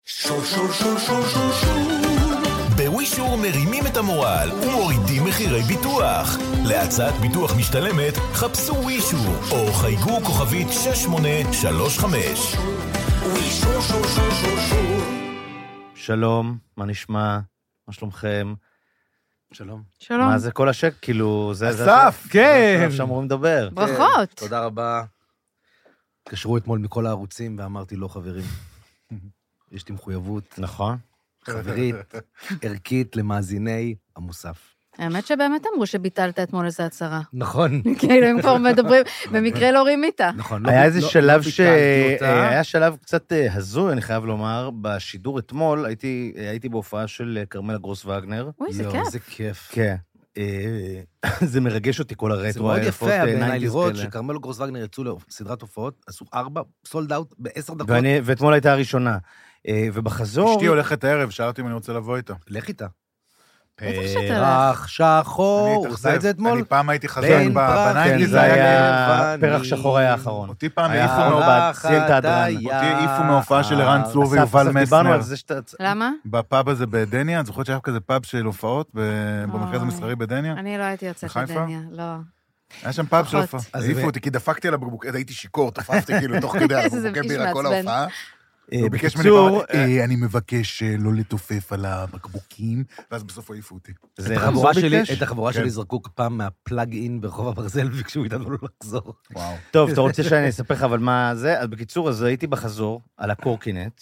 שור שור שור שור שור שור. בווישור מרימים את המורל ומורידים מחירי ביטוח. להצעת ביטוח משתלמת חפשו ווישור או חייגו כוכבית 6835. ווישור שור שור שור שור. שלום, מה נשמע? מה שלומכם? שלום. שלום. מה זה כל השק? כאילו, זה... אסף! כן! עכשיו אמורים לדבר. ברכות. תודה רבה. קשרו אתמול מכל הערוצים ואמרתי לא, חברים. יש לי מחויבות נכון. חברית, ערכית למאזיני המוסף. האמת שבאמת אמרו שביטלת אתמול איזה הצהרה. נכון. כאילו הם כבר מדברים, במקרה לא רימיתה. נכון. היה איזה שלב ביטלתי אותה. היה שלב קצת הזוי, אני חייב לומר, בשידור אתמול, הייתי בהופעה של קרמלה גרוס וגנר. אוי, זה יואו, כיף. איזה כיף. כן. זה מרגש אותי כל הרטרו. זה מאוד היפות, יפה בעיניי 90s לראות כאלה. שקרמלה גרוס וגנר יצאו לסדרת הופעות, עשו 4 סולד אאוט ב10 דקות. ואתמול הייתה הראשונה. ובחזור... אשתי הולכת הערב, שאלתי אם אני רוצה לבוא איתה. לך איתה. בטח שאתה פרח שחור, אני עושה את זה אתמול? אני פעם הייתי חזק בין פרח כן, בנייטיז, זה היה לבנים. פרח שחור היה האחרון. אותי פעם היה העיפו האחרון מהופעה- סיים את ההדרן. אותי העיפו מהופעה של ערן צור אסף, ויובל דיברנו מסנר. על זה שאתה... למה? בפאב הזה בדניה, את זוכרת שהיה כזה פאב של הופעות במרכז אוי. המסחרי בדניה? אני לא הייתי יוצאת בחיפה? לדניה, לא. היה שם פאב של פחות. הופעות. אז העיפו ו- אותי, כי דפקתי על הבקבוקי, הייתי שיכור, תפפתי כאילו תוך כדי על איזה הבקבוקי איש בירה כל מעצבן. ההופעה. הוא ביקש ממני בקיצור, פעם, אני מבקש לא לתופף על הבקבוקים, ואז בסוף העיפו אותי. זה את רמזור החבורה שלי- ביקש? את החבורה כן. שלי זרקו פעם מהפלאג אין ברחוב הברזל, וביקשו איתנו לא לחזור. וואו. טוב, אתה רוצה שאני אספר לך אבל מה זה? אז בקיצור, אז הייתי בחזור על הקורקינט,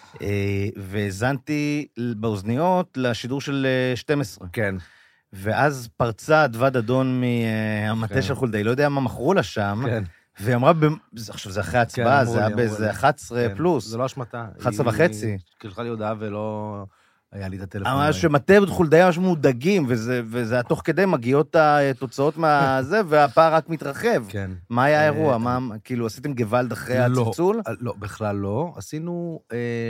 והזנתי באוזניות לשידור של 12. כן. ואז פרצה אדוה דדון מהמטה כן. של חולדאי, לא יודע מה מכרו לה שם, כן. והיא אמרה, עכשיו זה אחרי ההצבעה, אמרו זה היה לי, באיזה אמרו לי. 11 כן. פלוס. זה לא אשמתה. 11 וחצי. היא שלחה לי הודעה ולא היה לי את הטלפון. אמרה שמטה חולדאי ממש מודאגים, וזה היה תוך כדי מגיעות התוצאות מהזה, והפער רק מתרחב. כן. מה היה האירוע? מה, כאילו, עשיתם גוואלד אחרי לא, הצלצול? לא, בכלל לא. עשינו,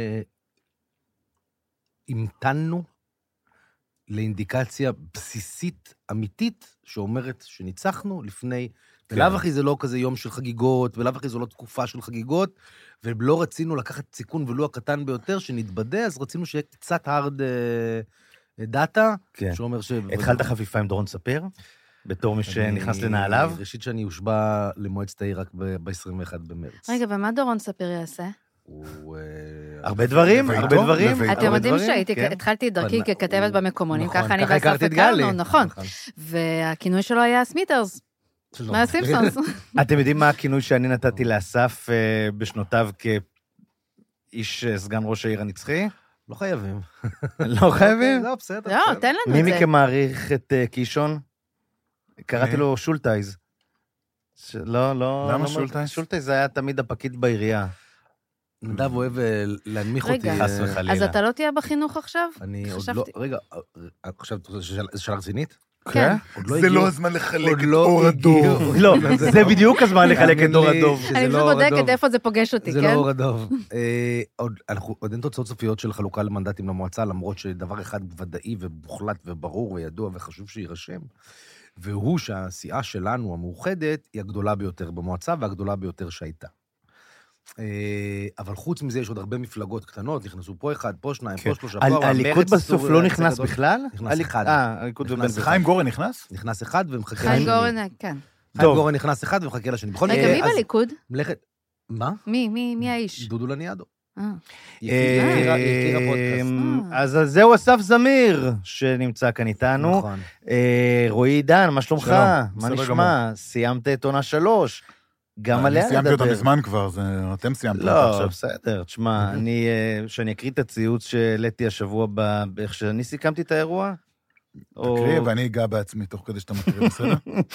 המתנו לאינדיקציה בסיסית, אמיתית, שאומרת שניצחנו לפני, בלאו הכי זה לא כזה יום של חגיגות, בלאו הכי זו לא תקופה של חגיגות, ולא רצינו לקחת סיכון ולו הקטן ביותר, שנתבדה, אז רצינו שיהיה קצת hard דאטה, כן. שאומר ש... התחלת חפיפה עם דורון ספיר? בתור מי שנכנס לנעליו? ראשית שאני אושבע למועצת העיר רק ב-21 במרץ. רגע, ומה דורון ספיר יעשה? הוא... הרבה דברים, לביתו? הרבה דברים. לביתו. אתם יודעים דברים, שהייתי, כן. התחלתי את דרכי אבל ככתבת הוא- במקומונים, נכון, ככה אני ככה הכרתי ואסף את גלי. הכרנו, נכון. והכינוי שלו היה סמיטרס, שלום. מהסימפסונס. אתם יודעים מה הכינוי שאני נתתי לאסף בשנותיו כאיש סגן ראש העיר הנצחי? לא חייבים. לא חייבים? לא, בסדר. לא, בסדר. תן לנו מי את זה. מכם מעריך את קישון? קראתי מי? לו שולטייז. לא, לא... למה לא- שולטייז? שולטייז היה תמיד הפקיד בעירייה. נדב אוהב להנמיך רגע. אותי. חס וחלילה. אז אתה לא תהיה בחינוך עכשיו? אני עוד לא... חשבתי. רגע, עכשיו, זו שאלה רצינית? כן. עוד לא זה הגיעו- לא הזמן לחלק עוד את לא אור הגיעו. הדוב. לא, זה בדיוק הזמן לחלק את דור תאמין לי הדוב. שזה אני לא פשוט אור בודקת הדוב. איפה זה פוגש אותי, זה כן? לא אור הדוב. עוד אין תוצאות סופיות של חלוקה למנדטים למועצה, למרות שדבר אחד ודאי ומוחלט וברור וידוע וחשוב שיירשם, והוא שהסיעה שלנו, המאוחדת, היא הגדולה ביותר במועצה והגדולה ביותר שהייתה. אבל חוץ מזה יש עוד הרבה מפלגות קטנות, נכנסו פה אחד, פה שניים, פה שלושה, פה ארבעה, הליכוד מרצ בסוף עשו לא הישג נכנס גדול. בכלל? נכנס אחד. הליכוד ובן נכנס חיים גורן נכנס? נכנס אחד ומחכה חיים לשני. גורן, כן. חיים טוב. גורן נכנס אחד ומחכה לשני. בכל רגע, מקרה, מי אז בליכוד? מלאכת... מה? מי האיש? דודו לניאדו. אה. היא הכירה פודקאסט. אז זהו אסף זמיר, שנמצא כאן איתנו. נכון. רועי עידן, מה שלומך? שלום, מה בסדר נשמע? סיימת את עונה 3. גם עליה אני סיימתי אותה נדבר. מזמן כבר, אתם סיימתם אותה לא, עכשיו. בסדר, תשמע, שאני אקריא את הציוץ שהעליתי השבוע באיך שאני סיכמתי את האירוע? תקריא, ואני אגע בעצמי תוך כדי שאתה מקריא, בסדר?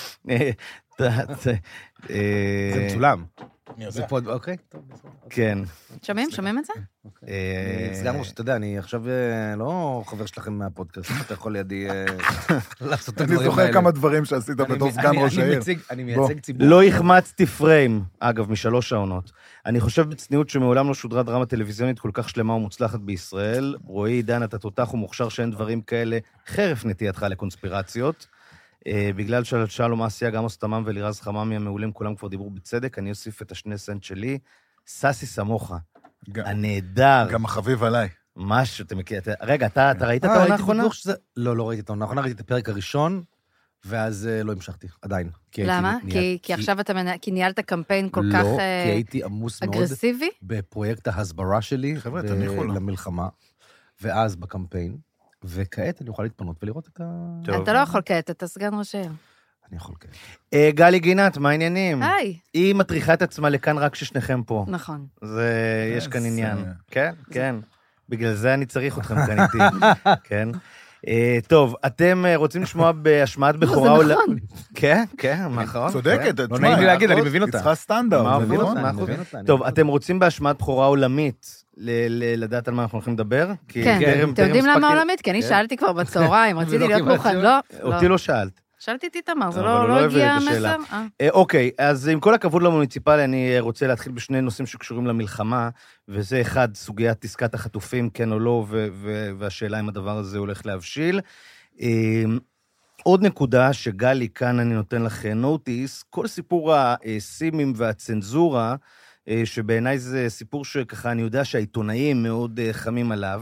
זה מצולם. אני זה יודע. פוד... אוקיי, טוב. בסדר. כן. שומעים את זה? אני סגן ראש, אתה יודע, אני עכשיו לא חבר שלכם מהפודקאסט, אתה יכול לידי לעשות את אני הדברים האלה. זוכר כמה דברים שעשית בתור סגן ראש העיר. אני מייצג ציבור. לא החמצתי פריים, אגב, מ3 העונות. אני חושב בצניעות שמעולם לא שודרה דרמה טלוויזיונית כל כך שלמה ומוצלחת בישראל. רועי עידן, אתה תותח ומוכשר שאין דברים כאלה, חרף נטייתך לקונספירציות. בגלל שלום אסיה, גם אוסטמם ולירז חממי המעולים, כולם כבר דיברו בצדק, אני אוסיף את השני סנט שלי. ססי סמוכה, הנהדר. גם החביב עליי. משהו, אתה מכיר, רגע, אתה ראית את העונה האחרונה? לא ראיתי את העונה האחרונה, ראיתי את הפרק הראשון, ואז לא המשכתי, עדיין. למה? כי עכשיו כי ניהלת קמפיין כל כך לא, כי הייתי עמוס מאוד אגרסיבי? בפרויקט ההסברה שלי, חבר'ה, תניחו לו. למלחמה, ואז בקמפיין, וכעת אני אוכל להתפנות ולראות את ה... אתה לא יכול כעת, אתה סגן ראש העיר. אני יכול כעת. גלי גינת, מה העניינים? היי. היא מטריחה את עצמה לכאן רק כששניכם פה. נכון. יש כאן עניין. כן, כן. בגלל זה אני צריך אתכם כאן איתי. כן. טוב, אתם רוצים לשמוע בהשמעת בכורה? זה נכון. כן, כן, נכון. צודקת, לא נעים לי להגיד, אני מבין אותה. היא צריכה סטנדרט, מבין נכון? אותה. טוב, אתם רוצים בהשמעת בכורה עולמית לדעת על מה אנחנו הולכים לדבר? כן, אתם יודעים למה עולמית? כי אני שאלתי כבר בצהריים, רציתי להיות מוכן, לא. אותי לא שאלת. שאלתי את איתמר, זה אבל הוא לא לא הגיע הבין את השאלה. המסר? אוקיי, אז עם כל הכבוד למוניציפלי, אני רוצה להתחיל בשני נושאים שקשורים למלחמה, וזה אחד, סוגיית עסקת החטופים, כן או לא, והשאלה אם הדבר הזה הולך להבשיל. עוד נקודה שגלי, כאן אני נותן לך נוטיס, כל סיפור הסימים והצנזורה, שבעיניי זה סיפור שככה אני יודע שהעיתונאים מאוד חמים עליו,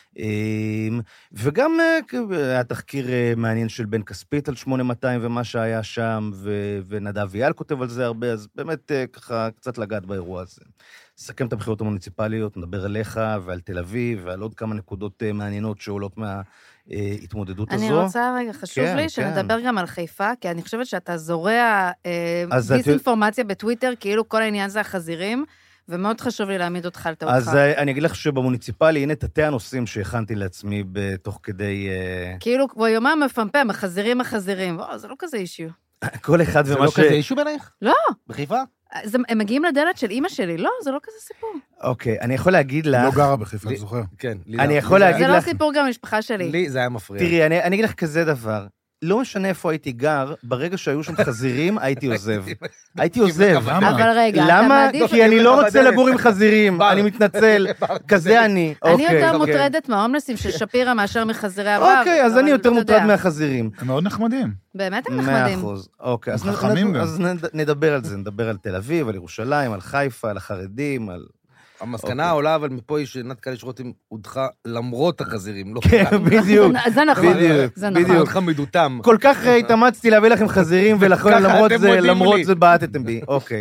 וגם היה תחקיר מעניין של בן כספית על 8200 ומה שהיה שם, ונדב ויאל כותב על זה הרבה, אז באמת ככה קצת לגעת באירוע הזה. נסכם את הבחירות המוניציפליות, נדבר עליך ועל תל אביב, ועל עוד כמה נקודות מעניינות שעולות מההתמודדות הזו. אני רוצה רגע, חשוב לי שנדבר גם על חיפה, כי אני חושבת שאתה זורע דיסאינפורמציה בטוויטר, כאילו כל העניין זה החזירים, ומאוד חשוב לי להעמיד אותך על טעותך. אז אני אגיד לך שבמוניציפלי, הנה תתי הנושאים שהכנתי לעצמי בתוך כדי... כאילו, כמו יומם מפמפם, החזירים. זה לא כזה אישיו. כל אחד ומה זה לא כזה אישו בעינייך? לא. בחיפה? הם מגיעים לדלת של אמא שלי, לא, זה לא כזה סיפור. אוקיי, אני יכול להגיד לך... לא גרה בחיפה, אני זוכר. כן. אני יכול להגיד לך... זה לא סיפור גם במשפחה שלי. לי זה היה מפריע. תראי, אני אגיד לך כזה דבר. לא משנה איפה הייתי גר, ברגע שהיו שם חזירים, הייתי עוזב. הייתי עוזב. אבל רגע, למה? כי אני לא רוצה לגור עם חזירים, אני מתנצל. כזה אני. אני יותר מוטרדת מההומלסים של שפירא מאשר מחזירי הרב. אוקיי, אז אני יותר מוטרד מהחזירים. הם מאוד נחמדים. באמת הם נחמדים. 100%. אוקיי, אז נדבר על זה, נדבר על תל אביב, על ירושלים, על חיפה, על החרדים, על... המסקנה העולה, אבל מפה היא שנת קליש רותם הודחה למרות החזירים, לא כן, בדיוק. זה נכון, זה נכון. בדיוק. חמידותם. כל כך התאמצתי להביא לכם חזירים, ולמרות זה בעטתם בי. אוקיי.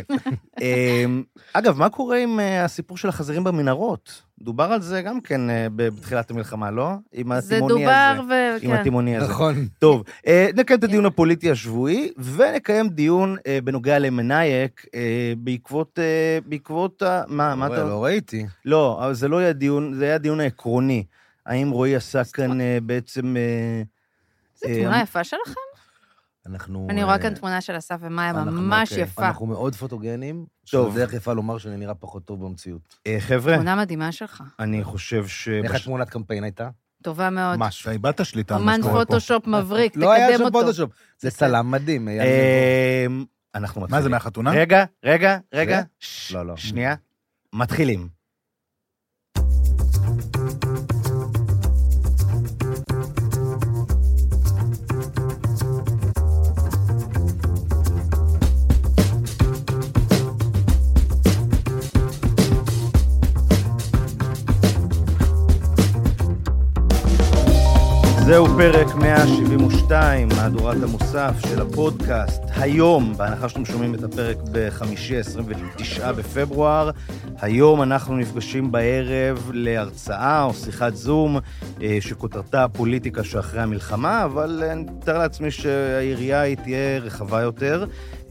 אגב, מה קורה עם הסיפור של החזירים במנהרות? דובר על זה גם כן בתחילת המלחמה, לא? עם התימוני הזה. זה דובר עם התימוני הזה. נכון. טוב, נקיים את הדיון הפוליטי השבועי, ונקיים דיון בנוגע למנייק, בעקבות מה אתה... לא ראיתי. לא, אבל זה לא היה דיון, זה היה דיון העקרוני. האם רועי עשה כאן בעצם... זו תמונה יפה שלכם? אני רואה כאן תמונה של אסף ומאיה ממש יפה. אנחנו מאוד פוטוגנים, שזה דרך יפה לומר שאני נראה פחות טוב במציאות. חבר'ה, תמונה מדהימה שלך. אני חושב איך התמונת קמפיין הייתה? טובה מאוד. משהו. איבדת שליטה. אומן פוטושופ מבריק, לא היה תקדם שם אותו. פוטושופ, זה צלם מדהים. אנחנו מתחילים. מה זה, מהחתונה? רגע. לא. שנייה. מתחילים. זהו פרק 172, מהדורת המוסף של הפודקאסט. היום, בהנחה שאתם שומעים את הפרק בחמישי, 29 בפברואר, היום אנחנו נפגשים בערב להרצאה או שיחת זום, שכותרתה פוליטיקה שאחרי המלחמה, אבל אני מתאר לעצמי שהיריעה היא תהיה רחבה יותר.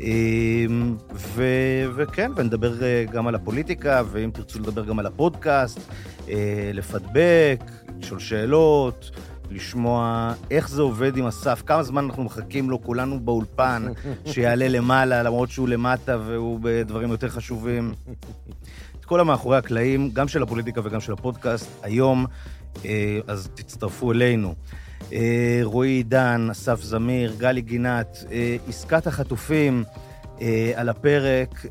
וכן, ונדבר גם על הפוליטיקה, ואם תרצו לדבר גם על הפודקאסט, לפדבק, לשאול שאלות, לשמוע איך זה עובד עם אסף, כמה זמן אנחנו מחכים לו, כולנו באולפן, שיעלה למעלה, למרות שהוא למטה והוא בדברים יותר חשובים. את כל המאחורי הקלעים, גם של הפוליטיקה וגם של הפודקאסט, היום, אז תצטרפו אלינו. רועי עידן, אסף זמיר, גלי גינת, עסקת החטופים על הפרק,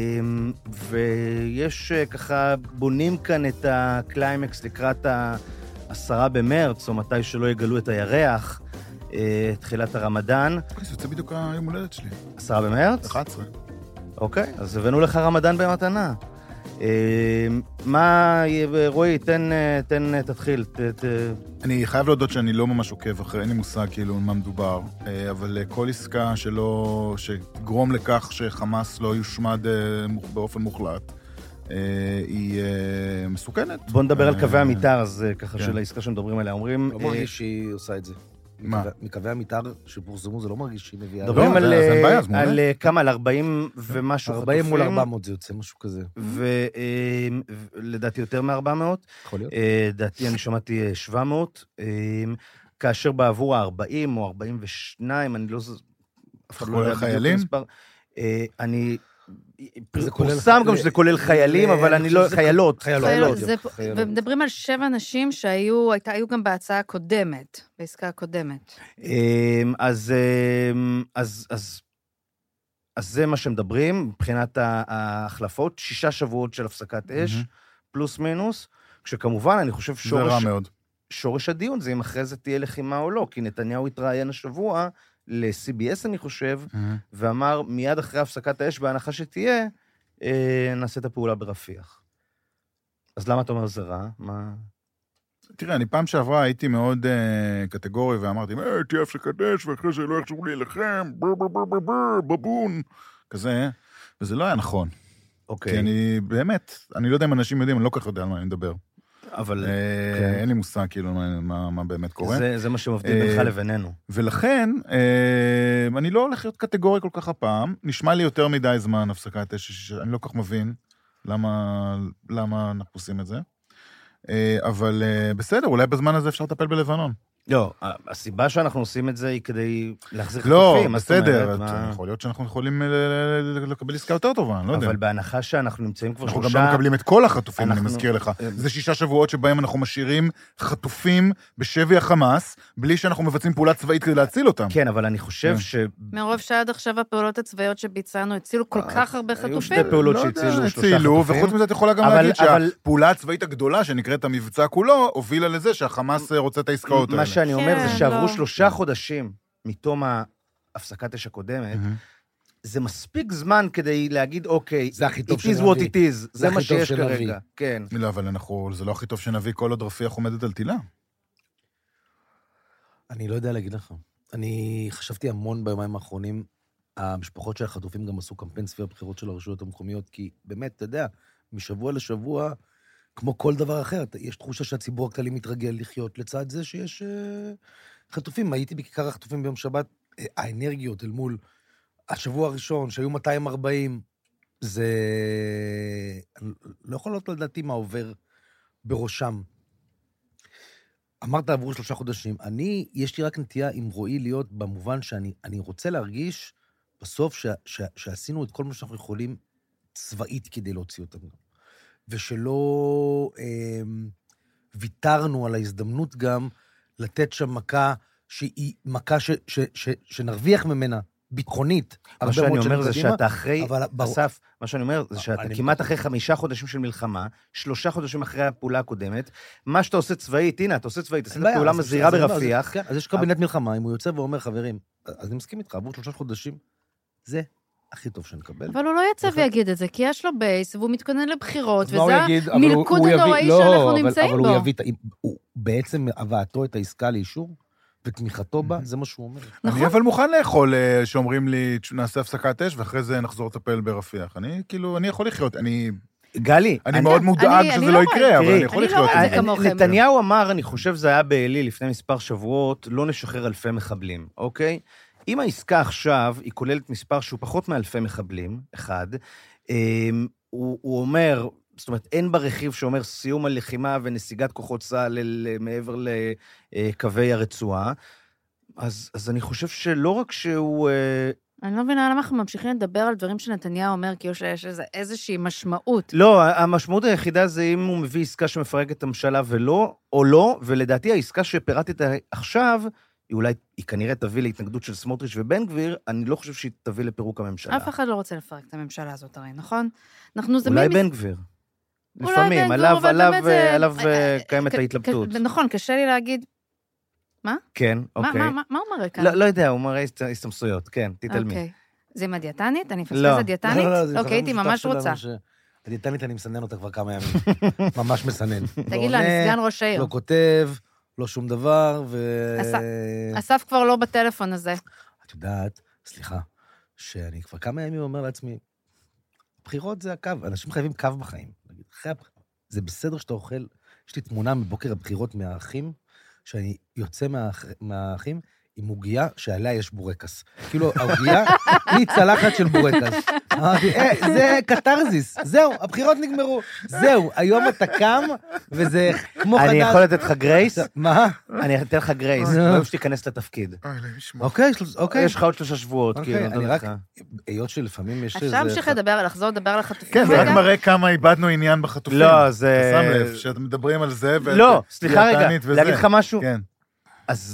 ויש ככה, בונים כאן את הקליימקס לקראת 10 במרץ, או מתי שלא יגלו את הירח, תחילת הרמדאן. זה יוצא בדיוק היום הולדת שלי. 10 במרץ? 11. אוקיי, אז הבאנו לך רמדאן במתנה. מה, רועי, תתחיל. אני חייב להודות שאני לא ממש עוקב אחרי, אין לי מושג כאילו מה מדובר, אבל כל עסקה שתגרום לכך שחמאס לא יושמד באופן מוחלט, היא מסוכנת. בוא נדבר על קווי המתאר, אז ככה של העסקה שמדברים עליה. אומרים... לא מרגיש שהיא עושה את זה. מה? מקווי המתאר שפורסמו, זה לא מרגיש שהיא מביאה... מדברים על כמה, על 40 ומשהו חטופים. 40 מול 400 זה יוצא משהו כזה. ולדעתי יותר מ-400. יכול להיות. דעתי אני שמעתי 700. כאשר בעבור ה-40 או 42, אני לא... כולל חיילים? אני... פורסם גם שזה כולל חיילים, אבל אני לא... חיילות. ומדברים על 7 נשים שהיו גם בהצעה הקודמת, בעסקה הקודמת. אז זה מה שמדברים, מבחינת ההחלפות, 6 שבועות של הפסקת אש, פלוס מינוס, כשכמובן אני חושב שורש הדיון זה אם אחרי זה תהיה לחימה או לא, כי נתניהו התראיין השבוע, ל-CBS אני חושב, ואמר מיד אחרי הפסקת האש, בהנחה שתהיה, נעשה את הפעולה ברפיח. אז למה אתה אומר זה רע? מה... תראה, אני פעם שעברה הייתי מאוד קטגורי, ואמרתי, תהיה הפסקת אש, ואחרי זה לא יחשבו לי לכם, בבון, כזה, וזה לא היה נכון. אוקיי. כי אני באמת, אני לא יודע אם אנשים יודעים, אני לא כך יודע על מה אני מדבר. אבל... אין לי מושג כאילו מה באמת קורה. זה מה שמבדיל בינך לבינינו. ולכן, אני לא הולך להיות קטגורי כל כך הפעם, נשמע לי יותר מדי זמן הפסקת אש, אני לא כך מבין למה אנחנו עושים את זה. אבל בסדר, אולי בזמן הזה אפשר לטפל בלבנון. לא, הסיבה שאנחנו עושים את זה היא כדי להחזיר חטופים. חטופים. לא, בסדר, יכול להיות שאנחנו יכולים לקבל עסקה יותר טובה, אני לא יודע. אבל בהנחה שאנחנו נמצאים כבר 3... אנחנו גם לא מקבלים את כל החטופים, אני מזכיר לך. זה 6 שבועות שבהם אנחנו משאירים חטופים בשבי החמאס, בלי שאנחנו מבצעים פעולה צבאית כדי להציל אותם. כן, אבל אני חושב מרוב שעד עכשיו הפעולות הצבאיות שביצענו הצילו כל כך הרבה חטופים. היו 2 פעולות שהצילו 3 חטופים. וחוץ מזה את יכולה גם להגיד שהפעולה הצבאית הגדולה שנקראת המבצע כולו, הובילה לזה שהחמאס רוצה את העסקאות האלה. מה שאני אומר זה שעברו 3 חודשים מתום ההפסקת אש הקודמת, זה מספיק זמן כדי להגיד, אוקיי, זה הכי טוב it is what it is, זה מה שיש כרגע. כן. לא, אבל זה לא הכי טוב שנביא כל עוד רפיח עומדת על תילה. אני לא יודע להגיד לך. אני חשבתי המון ביומיים האחרונים, המשפחות של החטופים גם עשו קמפיין סביב הבחירות של הרשויות המקומיות, כי באמת, אתה יודע, משבוע לשבוע, כמו כל דבר אחר, יש תחושה שהציבור הכללי מתרגל לחיות לצד זה שיש חטופים. הייתי בכיכר החטופים ביום שבת, האנרגיות אל מול השבוע הראשון, שהיו 240, זה... לא יכולות לדעתי מה עובר בראשם. אמרת עברו 3 חודשים. יש לי רק נטייה עם רועי להיות במובן שאני רוצה להרגיש בסוף שעשינו את כל מה שאנחנו יכולים צבאית כדי להוציא אותם. ושלא ויתרנו על ההזדמנות גם לתת שם מכה שהיא מכה שנרוויח ממנה, ביטחונית. מה שאני אומר זה שאתה אחרי, אסף, מה שאני אומר זה שאתה כמעט אחרי 5 חודשים של מלחמה, 3 חודשים אחרי הפעולה הקודמת, מה שאתה עושה צבאית, הנה, אתה עושה צבאית, עשית פעולה מזהירה ברפיח. אז יש קבינט מלחמה, אם הוא יוצא ואומר, חברים, אז אני מסכים איתך, עבור 3 חודשים, זה הכי טוב שנקבל. אבל הוא לא יצא ויגיד את זה, כי יש לו בייס, והוא מתכונן לבחירות, וזה המלכוד הנוראי שאנחנו נמצאים בו. אבל הוא בעצם הבאתו את העסקה לאישור, ותמיכתו בה, זה מה שהוא אומר. אני אבל מוכן לאכול שאומרים לי, נעשה הפסקת אש, ואחרי זה נחזור לטפל ברפיח. אני יכול לחיות, גלי, אני מאוד מודאג שזה לא יקרה, אבל אני יכול לחיות. נתניהו אמר, אני חושב זה היה בעלי לפני מספר שבועות, לא נשחרר אלפי מחבלים, אוקיי? אם העסקה עכשיו, היא כוללת מספר שהוא פחות מאלפי מחבלים, אחד, הוא אומר, זאת אומרת, אין ברכיב שאומר סיום הלחימה ונסיגת כוחות צה"ל מעבר לקווי הרצועה, אז אני חושב שלא רק שהוא... אני לא מבינה למה אנחנו ממשיכים לדבר על דברים שנתניהו אומר, כי יש איזושהי משמעות. לא, המשמעות היחידה זה אם הוא מביא עסקה שמפרקת את הממשלה ולא, או לא, ולדעתי העסקה שפירטת עכשיו, היא כנראה תביא להתנגדות של סמוטריץ' ובן גביר, אני לא חושב שהיא תביא לפירוק הממשלה. אף אחד לא רוצה לפרק את הממשלה הזאת הרי, נכון? אולי בן גביר. לפעמים, עליו קיימת ההתלבטות. נכון, קשה לי להגיד... מה? כן, אוקיי. מה הוא מראה כאן? לא יודע, הוא מראה הסתמסויות, כן, תתעלמי. זה עם הדיאטנית? אני מפספסת דיאטנית? אוקיי, הייתי ממש רוצה. הדיאטנית, אני מסנן אותה כבר כמה ימים. ממש מסנן. תגיד לה, אני סגן ראש העיר. לא כותב, לא שום דבר, אסף כבר לא בטלפון הזה. את יודעת, סליחה, שאני כבר כמה ימים אומר לעצמי, בחירות זה הקו, אנשים חייבים קו בחיים. זה בסדר שאתה אוכל, יש לי תמונה מבוקר הבחירות מהאחים, שאני יוצא מהאחים, עם עוגיה שעליה יש בורקס. כאילו, העוגיה היא צלחת של בורקס. אמרתי, זה קטרזיס, זהו, הבחירות נגמרו. זהו, היום אתה קם, וזה כמו חדש. אני יכול לתת לך גרייס? מה? אני אתן לך גרייס, לא שתיכנס לתפקיד. אוקיי. יש לך עוד 3 שבועות, כאילו, אני רק, היות שלפעמים יש אפשר להמשיך לחזור לדבר על החטופים. כן, זה רק מראה כמה איבדנו עניין בחטופים. לא, זה... שם לב, שאתם מדברים על זה, לא, סליחה רגע, להגיד לך משהו? כן. אז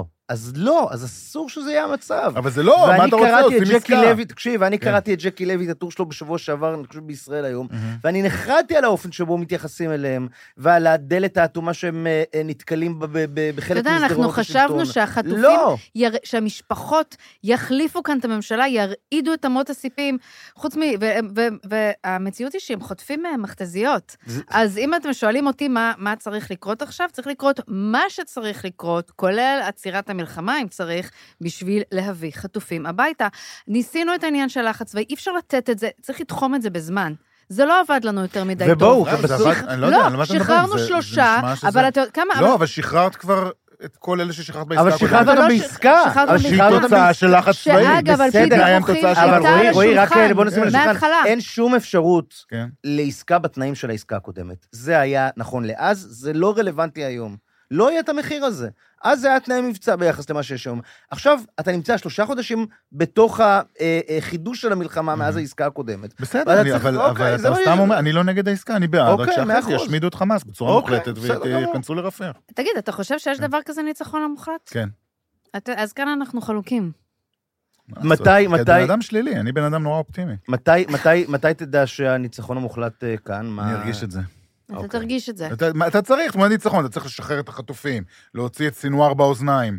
אסור שזה יהיה המצב. אבל זה לא, מה אתה רוצה? עושים עסקה. תקשיב, אני קראתי את ג'קי לוי, את הטור שלו בשבוע שעבר, אני חושב בישראל היום, ואני נחרדתי על האופן שבו מתייחסים אליהם, ועל הדלת האטומה שהם נתקלים בחלק מסדרות השלטון. אנחנו חשבנו שהחטופים, שהמשפחות יחליפו כאן את הממשלה, ירעידו את אמות הסיפים, חוץ והמציאות היא שהם חוטפים מכתזיות. אז אם אתם שואלים אותי מה צריך לקרות עכשיו, צריך לקרות מה שצריך לקרות, כולל עצירת המלחמה, אם צריך, בשביל להביא חטופים הביתה. ניסינו את העניין של לחץ, ואי אפשר לתת את זה, צריך לתחום את זה בזמן. זה לא עבד לנו יותר מדי טוב. ובואו, לא, שחררנו 3, אבל כמה... לא, אבל שחררת כבר את כל אלה ששחררת בעסקה. אבל שחררת אותם בעסקה. אבל שהיא תוצאה של לחץ צבאי. שאגב, על פי דיווחים, אבל רואי, רק בוא נשים על השולחן. מההתחלה. אין שום אפשרות לעסקה בתנאים של העסקה הקודמת. זה היה נכון לאז, זה לא רלוונטי היום. לא יהיה את המחיר הזה. אז זה היה תנאי מבצע ביחס למה שיש היום. עכשיו, אתה נמצא 3 חודשים בתוך החידוש של המלחמה מאז העסקה הקודמת. בסדר, אבל אתה סתם אומר, אני לא נגד העסקה, אני בעד, רק שאחרי זה ישמידו את חמאס בצורה מוחלטת ויכנסו לרפח. תגיד, אתה חושב שיש דבר כזה ניצחון המוחלט? כן. אז כאן אנחנו חלוקים. מתי... בן אדם שלילי, אני בן אדם נורא אופטימי. מתי תדע שהניצחון המוחלט כאן? אני ארגיש את זה. אתה תרגיש את זה. אתה צריך, תמונת ניצחון, אתה צריך לשחרר את החטופים, להוציא את סינואר באוזניים,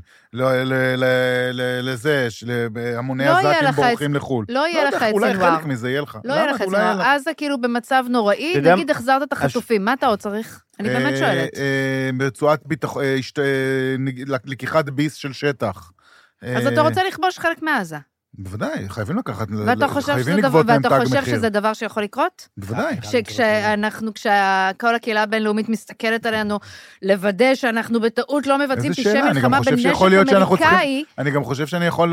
לזה, המוני הזקים בורחים לחול. לא יהיה לך את סינואר. אולי חלק מזה יהיה לך. לא יהיה לך את סינואר. אז זה כאילו במצב נוראי, נגיד החזרת את החטופים, מה אתה עוד צריך? אני באמת שואלת. ברצועת לקיחת ביס של שטח. אז אתה רוצה לכבוש חלק מעזה. בוודאי, חייבים לקחת, ואתה חושב שזה דבר שיכול לקרות? בוודאי. כשכל הקהילה הבינלאומית מסתכלת עלינו, לוודא שאנחנו בטעות לא מבצעים פשעי מלחמה בנשק אמריקאי. אני גם חושב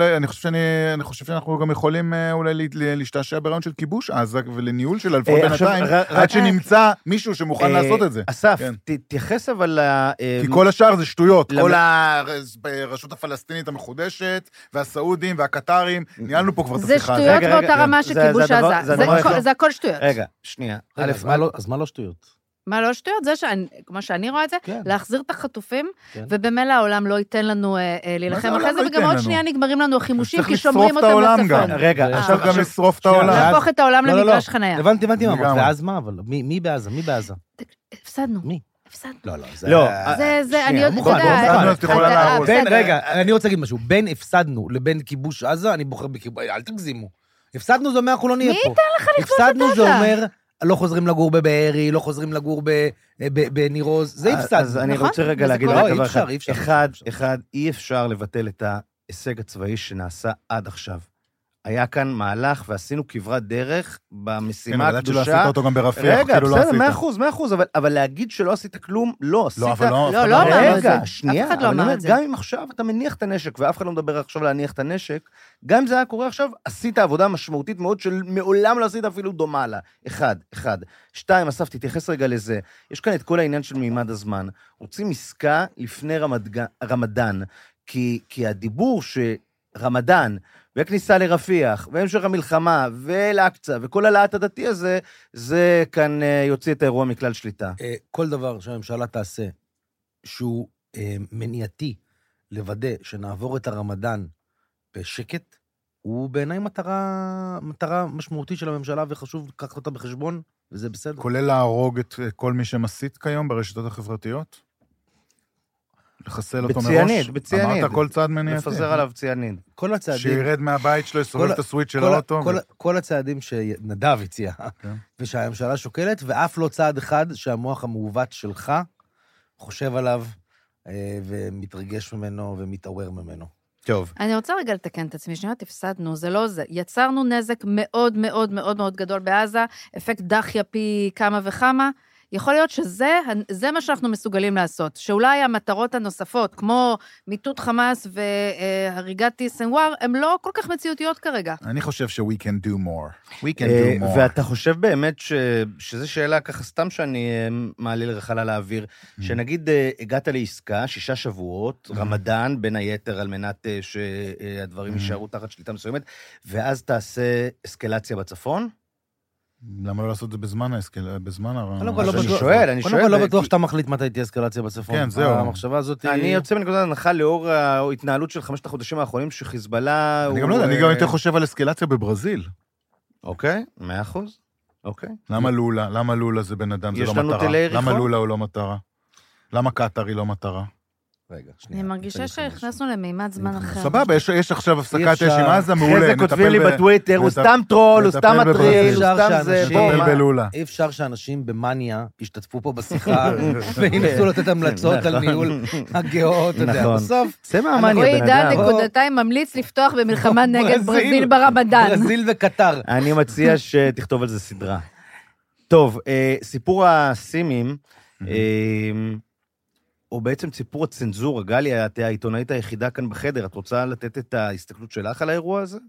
שאנחנו גם יכולים אולי להשתעשע ברעיון של כיבוש עזה ולניהול של אלפות בינתיים, עד שנמצא מישהו שמוכן לעשות את זה. אסף, תתייחס אבל... כי כל השאר זה שטויות. כל הרשות הפלסטינית המחודשת, והסעודים והקטרים, ניהלנו פה כבר את השיחה. זה שטויות באותה רמה שכיבוש עזה. זה הכל שטויות. רגע, שנייה. אז מה לא שטויות? מה לא שטויות? זה כמו שאני רואה את זה, להחזיר את החטופים, ובמילא העולם לא ייתן לנו להילחם אחרי זה, וגם עוד שנייה נגמרים לנו החימושים, כי שומרים אותם לצפון. רגע, עכשיו גם לשרוף את העולם. להפוך את העולם למגרש חניה. הבנתי מה, ואז מה, אבל מי בעזה? הפסדנו. מי? הפסדנו. לא, זה, אני יודעת, רגע, אני רוצה להגיד משהו, בין הפסדנו לבין כיבוש עזה, אני בוחר בכיבוש, אל תגזימו. הפסדנו זה אומר, אנחנו לא נהיה פה. מי ייתן לך לכבוש את עזה? הפסדנו זה אומר, לא חוזרים לגור בבארי, לא חוזרים לגור בנירוז, זה הפסדנו. אז אני רוצה רגע להגיד דבר אחד, אי אפשר לבטל את ההישג הצבאי שנעשה עד עכשיו. היה כאן מהלך, ועשינו כברת דרך במשימה הקדושה. לא עשית אותו גם ברפיח, רגע, בסדר, 100%, אבל להגיד שלא עשית כלום, לא עשית. לא, רגע, שנייה, גם אם עכשיו אתה מניח את הנשק, ואף אחד לא מדבר עכשיו להניח את הנשק, גם אם זה היה קורה עכשיו, עשית עבודה משמעותית מאוד, שמעולם לא עשית אפילו דומה לה. 1. 2, אסף, תתייחס רגע לזה. יש כאן את כל העניין של מימד הזמן. רוצים עסקה לפני רמדאן, כי הדיבור שרמדאן, וכניסה לרפיח, והמשך המלחמה, ולאקצה, וכל העלאת הדתי הזה, זה כאן יוציא את האירוע מכלל שליטה. כל דבר שהממשלה תעשה, שהוא מניעתי לוודא שנעבור את הרמדאן בשקט, הוא בעיניי מטרה משמעותית של הממשלה, וחשוב לקחת אותה בחשבון, וזה בסדר. כולל להרוג את כל מי שמסית כיום ברשתות החברתיות? לחסל אותו בציאנית, מראש. בציאנית. אמרת כל צעד מניעתי. לפזר עליו ציאנית. כל הצעדים... שירד מהבית שלו, יסובב את הסוויץ' של האוטו. כל הצעדים שנדב הציע, ושהממשלה שוקלת, ואף לא צעד אחד שהמוח המעוות שלך חושב עליו, ומתרגש ממנו ומתעורר ממנו. טוב. אני רוצה רגע לתקן את עצמי, שניות, הפסדנו, זה לא זה. יצרנו נזק מאוד מאוד מאוד מאוד גדול בעזה, אפקט דחיה פי כמה וכמה, יכול להיות שזה מה שאנחנו מסוגלים לעשות, שאולי המטרות הנוספות, כמו מיטוט חמאס והריגת סנוואר, הן לא כל כך מציאותיות כרגע. אני חושב ש-we can do more. We can do more. ואתה חושב באמת שזו שאלה ככה סתם שאני מעלה לחלל האוויר, שנגיד הגעת לעסקה, 6 שבועות, רמדאן בין היתר על מנת שהדברים יישארו תחת שליטה מסוימת, ואז תעשה אסקלציה בצפון? למה לא לעשות את זה בזמן הרע? אני שואל. קודם כל לא בטוח שאתה מחליט מתי תהיה אסקלציה בצפון. כן, זהו. המחשבה הזאת... אני יוצא מנקודת הנחה לאור ההתנהלות של 5 החודשים האחרונים, שחיזבאללה... אני גם לא יודע, אני גם יותר חושב על אסקלציה בברזיל. אוקיי, 100%. אוקיי. למה לולה? למה לולה זה בן אדם, זה לא מטרה? למה לולה הוא לא מטרה? למה קטר היא לא מטרה? רגע, שנייה. אני מרגישה שהכנסנו למימד זמן אחר. סבבה, יש עכשיו הפסקת אש עם עזה, מעולה. אחרי זה כותבים לי בטוויטר, הוא סתם טרול, הוא סתם מטריל, הוא סתם זה... נטפל בלולה. אי אפשר שאנשים במאניה ישתתפו פה בשיחה, וינסו לתת המלצות על ניהול הגאות, אתה יודע, בסוף. זה מהמאניה, רועי בן דן אדם. נקודתיים ממליץ לפתוח במלחמה נגד ברזיל ברמדאן. ברזיל וקטר. אני מציע שתכתוב על זה סדרה. טוב, סיפור הסימים, או בעצם סיפור הצנזורה, גליה, את העיתונאית היחידה כאן בחדר, את רוצה לתת את ההסתכלות שלך על האירוע הזה?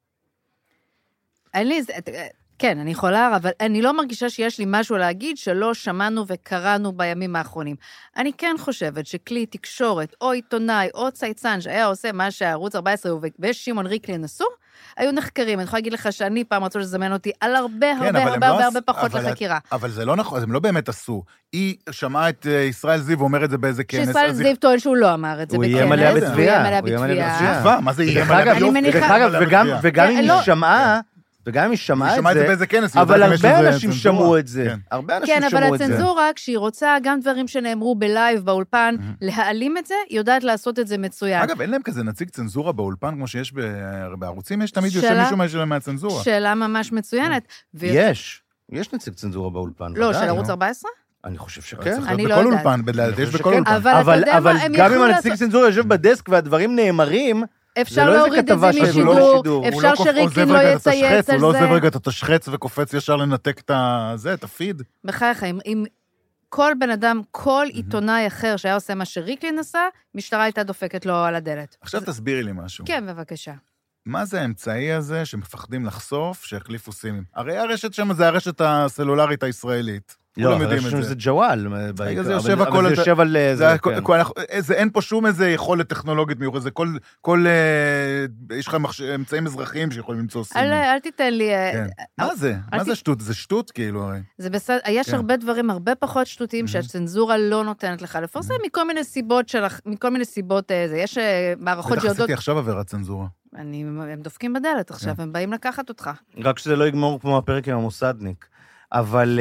כן, אני יכולה, אבל אני לא מרגישה שיש לי משהו להגיד שלא שמענו וקראנו בימים האחרונים. אני כן חושבת שכלי תקשורת, או עיתונאי, או צייצן, שהיה עושה מה שהערוץ 14 ושמעון ריקלין עשו, היו נחקרים. אני יכולה להגיד לך שאני פעם רצו לזמן אותי על הרבה פחות לחקירה. אבל זה לא נכון, הם לא באמת עשו. היא שמעה את ישראל זיו ואומר את זה באיזה כנס. שישראל זיו טוען שהוא לא אמר את זה בכנס. הוא איים עליה בתביעה. מה זה איים עליה בתביעה? דרך אגב, וגם אם היא שמעה, וגם אם היא שמעה את זה, באיזה כנס, אבל הרבה אנשים שמעו את זה. הרבה אנשים כן, שמעו אבל את זה. הצנזורה, כשהיא רוצה גם דברים שנאמרו בלייב, באולפן, להעלים את זה, היא יודעת לעשות את זה מצוין. אגב, אין להם כזה נציג צנזורה באולפן, כמו שיש בערוצים, יש תמיד יושב מישהו מהצנזורה. שאלה ממש מצוינת. יש נציג צנזורה באולפן. לא, של ערוץ 14? אני חושב שכן. אני לא יודעת. יש בכל אולפן. אבל גם אם הנציג צנזורה יושב בדסק והדברים נאמרים, אפשר להוריד את זה משידור, אפשר שריקלין לא יצייץ על הוא לא זה. עוזב רגע את התשחץ וקופץ ישר לנתק את הפיד. בחייך, אם כל בן אדם, כל עיתונאי אחר שהיה עושה מה שריקלין עשה, משטרה הייתה דופקת לו על הדלת. עכשיו תסבירי לי משהו. כן, בבקשה. מה זה האמצעי הזה שמפחדים לחשוף, שהחליפו סימים? הרי הרשת שם זה הרשת הסלולרית הישראלית. לא, הרשת שם זה ג'וואל. זה יושב הכל... זה יושב על... אין פה שום איזה יכולת טכנולוגית מיוחדת, זה יש לך אמצעים אזרחיים שיכולים למצוא סימים. אל תיתן לי... מה זה? מה זה שטות? זה שטות כאילו הרי. זה בסדר, יש הרבה דברים, הרבה פחות שטותיים שהצנזורה לא נותנת לך לפרסם, מכל מיני סיבות, יש מערכות שיודעות... עשיתי עכשיו עבירת צנזורה. הם דופקים בדלת עכשיו, הם באים לקחת אותך. רק שזה לא יגמור כמו הפרק עם המוסדניק. אבל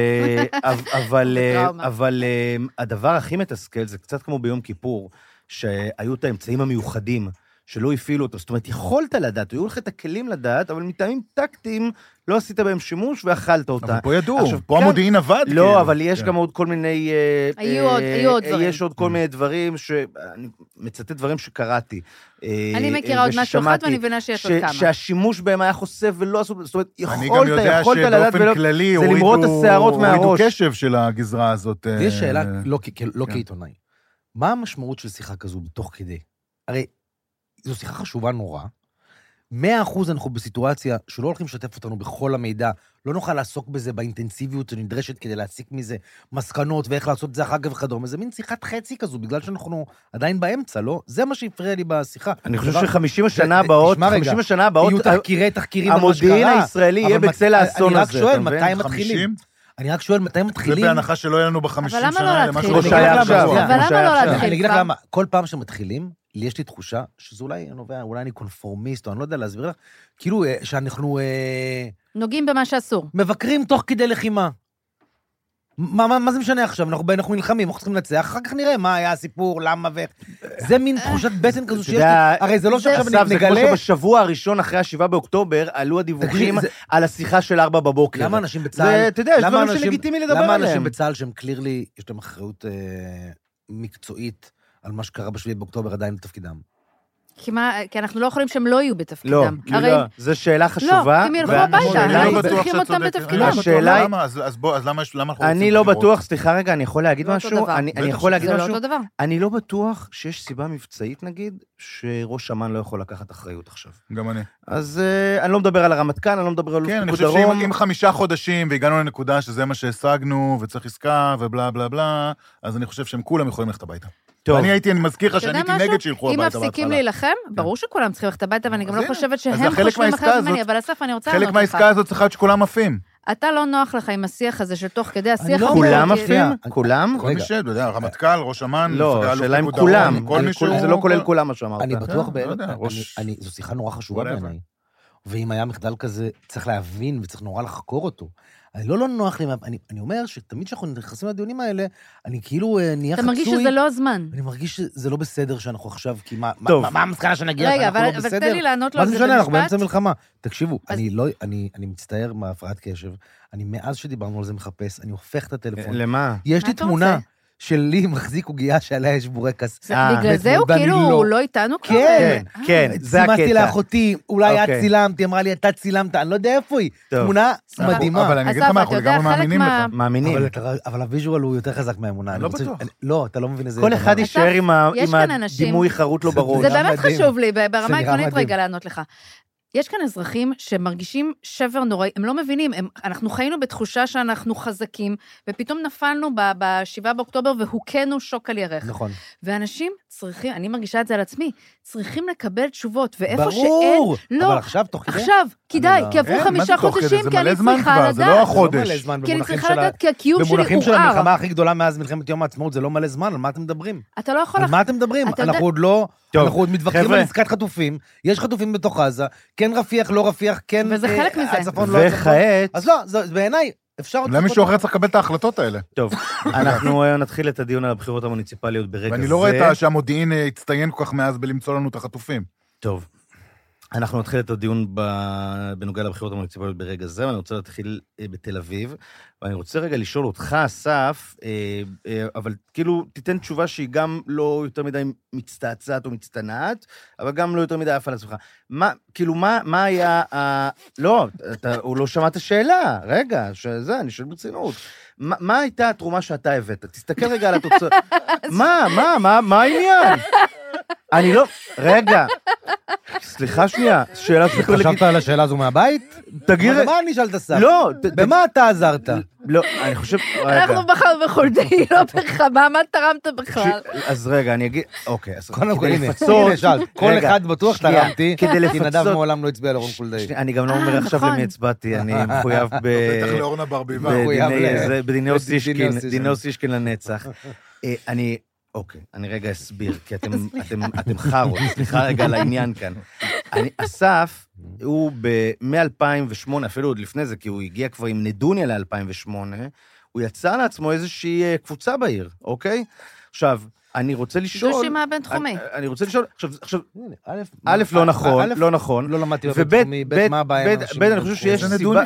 הדבר הכי מתסכל, זה קצת כמו ביום כיפור, שהיו את האמצעים המיוחדים, שלא הפעילו אותו. זאת אומרת, יכולת לדעת, היו לך את הכלים לדעת, אבל מטעמים טקטיים לא עשית בהם שימוש ואכלת אותה. אבל פה ידעו, פה המודיעין עבד. לא, אבל יש גם עוד כל מיני... היו עוד דברים. יש עוד כל מיני דברים, אני מצטט דברים שקראתי. אני מכירה עוד משהו אחד, ואני מבינה שיש עוד כמה. שהשימוש בהם היה חוסף ולא עשו... זאת אומרת, אני גם יודע שבאופן כללי הורידו קשב של הגזרה הזאת. יש שאלה, לא כעיתונאי. מה המשמעות של שיחה כזו בתוך כדי? הרי זו שיחה חשובה נורא. 100% אנחנו בסיטואציה שלא הולכים לשתף אותנו בכל המידע, לא נוכל לעסוק בזה באינטנסיביות שנדרשת כדי להסיק מזה מסקנות ואיך לעשות את זה אחר כך וכדומה. זה מין שיחת חצי כזו, בגלל שאנחנו עדיין באמצע, לא? זה מה שהפריע לי בשיחה. אני חושב ש50 השנה הבאות, יהיו תחקירים המודיעין הישראלי יהיה בצל האסון הזה. אני רק שואל, מתי מתחילים? אני רק שואל, מתי מתחילים? זה בהנחה שלא יהיה לנו ב50 שנה. אבל למה לא להתחיל? אבל למה לא להתחיל? אני אגיד לך למה, כל פעם שמתחילים, יש לי תחושה שזה אולי נובע, אולי אני קונפורמיסט, או אני לא יודע להסביר לך, כאילו שאנחנו... נוגעים במה שאסור. מבקרים תוך כדי לחימה. מה זה משנה עכשיו? אנחנו נלחמים, אנחנו צריכים לנצח, אחר כך נראה מה היה הסיפור, למה ואיך. זה מין תחושת בטן כזו שיש לי. הרי זה לא שעכשיו נגלה... זה כמו שבשבוע הראשון אחרי ה7 באוקטובר, עלו הדיווחים על השיחה של 4 בבוקר. למה אנשים בצה"ל... אתה יודע, יש דברים שלגיטימי לדבר עליהם. למה אנשים בצה"ל שהם קלירלי, יש להם אחריות מקצועית על מה שקרה ב7 באוקטובר עדיין בתפקידם? כי אנחנו לא יכולים שהם לא יהיו בתפקידם. לא, זו שאלה חשובה. לא, הם ילכו הביתה, אנחנו צריכים אותם בתפקידם. אז למה אנחנו רוצים... אני לא בטוח, סליחה רגע, אני יכול להגיד משהו? אני יכול להגיד זה לא משהו? אותו דבר. אני לא בטוח שיש סיבה מבצעית, נגיד, שראש אמ"ן לא יכול לקחת אחריות עכשיו. גם אני. אז אני לא מדבר על הרמטכ"ל, אני לא מדבר על כן, אני פיקוד חושב דרום. שאם 5 חודשים והגענו לנקודה שזה מה שהשגנו וצריך עסקה ובלה בלה בלה, אז אני חושב שהם כולם יכולים ללכת הביתה. אני מזכיר לך שאני הייתי נגד שילכו הביתה בהתחלה. אם מפסיקים להילחם, ברור שכולם צריכים ללכת הביתה, ואני גם לא חושבת שהם חושבים אחרת ממני, אבל אסף, אני רוצה לענות לך. חלק מהעסקה הזאת צריכה להיות שכולם עפים. אתה לא נוח לך עם השיח הזה של תוך כדי השיח... כולם עפים? כולם? כל מי שאתה יודע, רמטכ"ל, ראש אמ"ן, לא, השאלה אם כולם. זה לא כולל כולם מה שאמרת. אני בטוח זו שיחה נורא חשובה בעיניי. ואם היה מחדל כזה, צריך להבין וצריך נורא לחקור אותו. אני לא נוח לי, אני אומר שתמיד שאנחנו נכנסים לדיונים האלה, אני כאילו נהיה חצוי. אתה מרגיש שזה לא הזמן. אני מרגיש שזה לא בסדר שאנחנו עכשיו, כי מה המסקנה שנגיע, רגע, אנחנו לא בסדר? אבל תן לי לענות לו על זה מה זה משנה, אנחנו במשפט. באמצע מלחמה. תקשיבו, אני מצטער מהפרעת קשב, אני מאז שדיברנו על זה מחפש, אני הופך את הטלפון. למה? יש לי תמונה שלי מחזיק עוגיה שעליה יש בורקס. בגלל זה הוא כאילו לא איתנו כבר? כן, זה הקטע. צימסתי לאחותי, אולי את צילמתי, אמרה לי, אתה צילמת, אני לא יודע איפה היא. תמונה מדהימה. אבל אני אגיד לך מה, אנחנו לגמרי מאמינים לך. מאמינים. אבל הוויז'ואל הוא יותר חזק מהאמונה. לא בטוח. לא, אתה לא מבין איזה... כל אחד יישאר עם הדימוי חרוט לו בראש. זה באמת חשוב לי, ברמה עקרונית רגע לענות לך. יש כאן אזרחים שמרגישים שבר נוראי, הם לא מבינים, אנחנו חיינו בתחושה שאנחנו חזקים, ופתאום נפלנו ב7 באוקטובר, והוכנו שוק על ירך. נכון. ואנשים צריכים, אני מרגישה את זה על עצמי, צריכים לקבל תשובות, ואיפה ברור. שאין... לא, אבל עכשיו, תוך כדי? עכשיו, כדאי, כי עברו 5 חודשים, כי אני צריכה לדעת. זה לא החודש. כי אני צריכה לדעת, כי הקיום שלי במונחים של הורער. המלחמה הכי גדולה מאז מלחמת יום העצמאות, זה לא מלא זמן, על מה אתם מדברים? אתה לא יכול... על מה אתם מדברים? אנחנו עוד לא... אנחנו עוד מתווכחים על עסקת חטופים, יש חטופים בתוך עזה, כן רפיח, לא רפיח, כן... וזה חלק מזה. הצפון, לא הצפון. אז לא, בעיניי, אפשר... אולי מישהו אחר צריך לקבל את ההחלטות האלה. טוב, אנחנו נתחיל את הדיון על הבחירות המוניציפליות ברגע זה. ואני לא רואה שהמודיעין הצטיין כל כך מאז בלמצוא לנו את החטופים. טוב. אנחנו נתחיל את הדיון בנוגע לבחירות המוניציפליות ברגע זה, ואני רוצה להתחיל בתל אביב, ואני רוצה רגע לשאול אותך, אסף, אבל כאילו תיתן תשובה שהיא גם לא יותר מדי מצטעצעת או מצטנעת, אבל גם לא יותר מדי אף על עצמך. כאילו, מה היה... לא, הוא לא שמע את השאלה, רגע, אני שואל ברצינות. מה הייתה התרומה שאתה הבאת? תסתכל רגע על התוצאות. מה העניין? אני לא... רגע. סליחה שנייה, שאלה סופר לגיטימית. חשבת על השאלה הזו מהבית? תגיד... מה אני אשאל את השר? לא. במה אתה עזרת? לא, אני חושב... אנחנו בחרנו בחולדי, לא בחמה, מה תרמת בכלל? אז רגע, אני אגיד... אוקיי, אז קודם כל, הנה, שאל. כל אחד בטוח תרמתי, כי נדב מעולם לא הצביע לרון חולדאי. אני גם לא אומר עכשיו למי הצבעתי, אני מחויב בטח לאורנה ברביבאי. בדיני אוסישקין לנצח. אוקיי, אני רגע אסביר, כי אתם חרות, סליחה רגע על העניין כאן. אסף, הוא מ-2008, אפילו עוד לפני זה, כי הוא הגיע כבר עם נדוניה ל-2008, הוא יצא לעצמו איזושהי קבוצה בעיר, אוקיי? עכשיו, אני רוצה לשאול... דושי מהבינתחומי. אני רוצה לשאול, עכשיו, א', לא נכון, לא נכון. לא למדתי בבינתחומי, ב', מה הבעיה עם אנשים? ב', אני חושב שיש סיבה...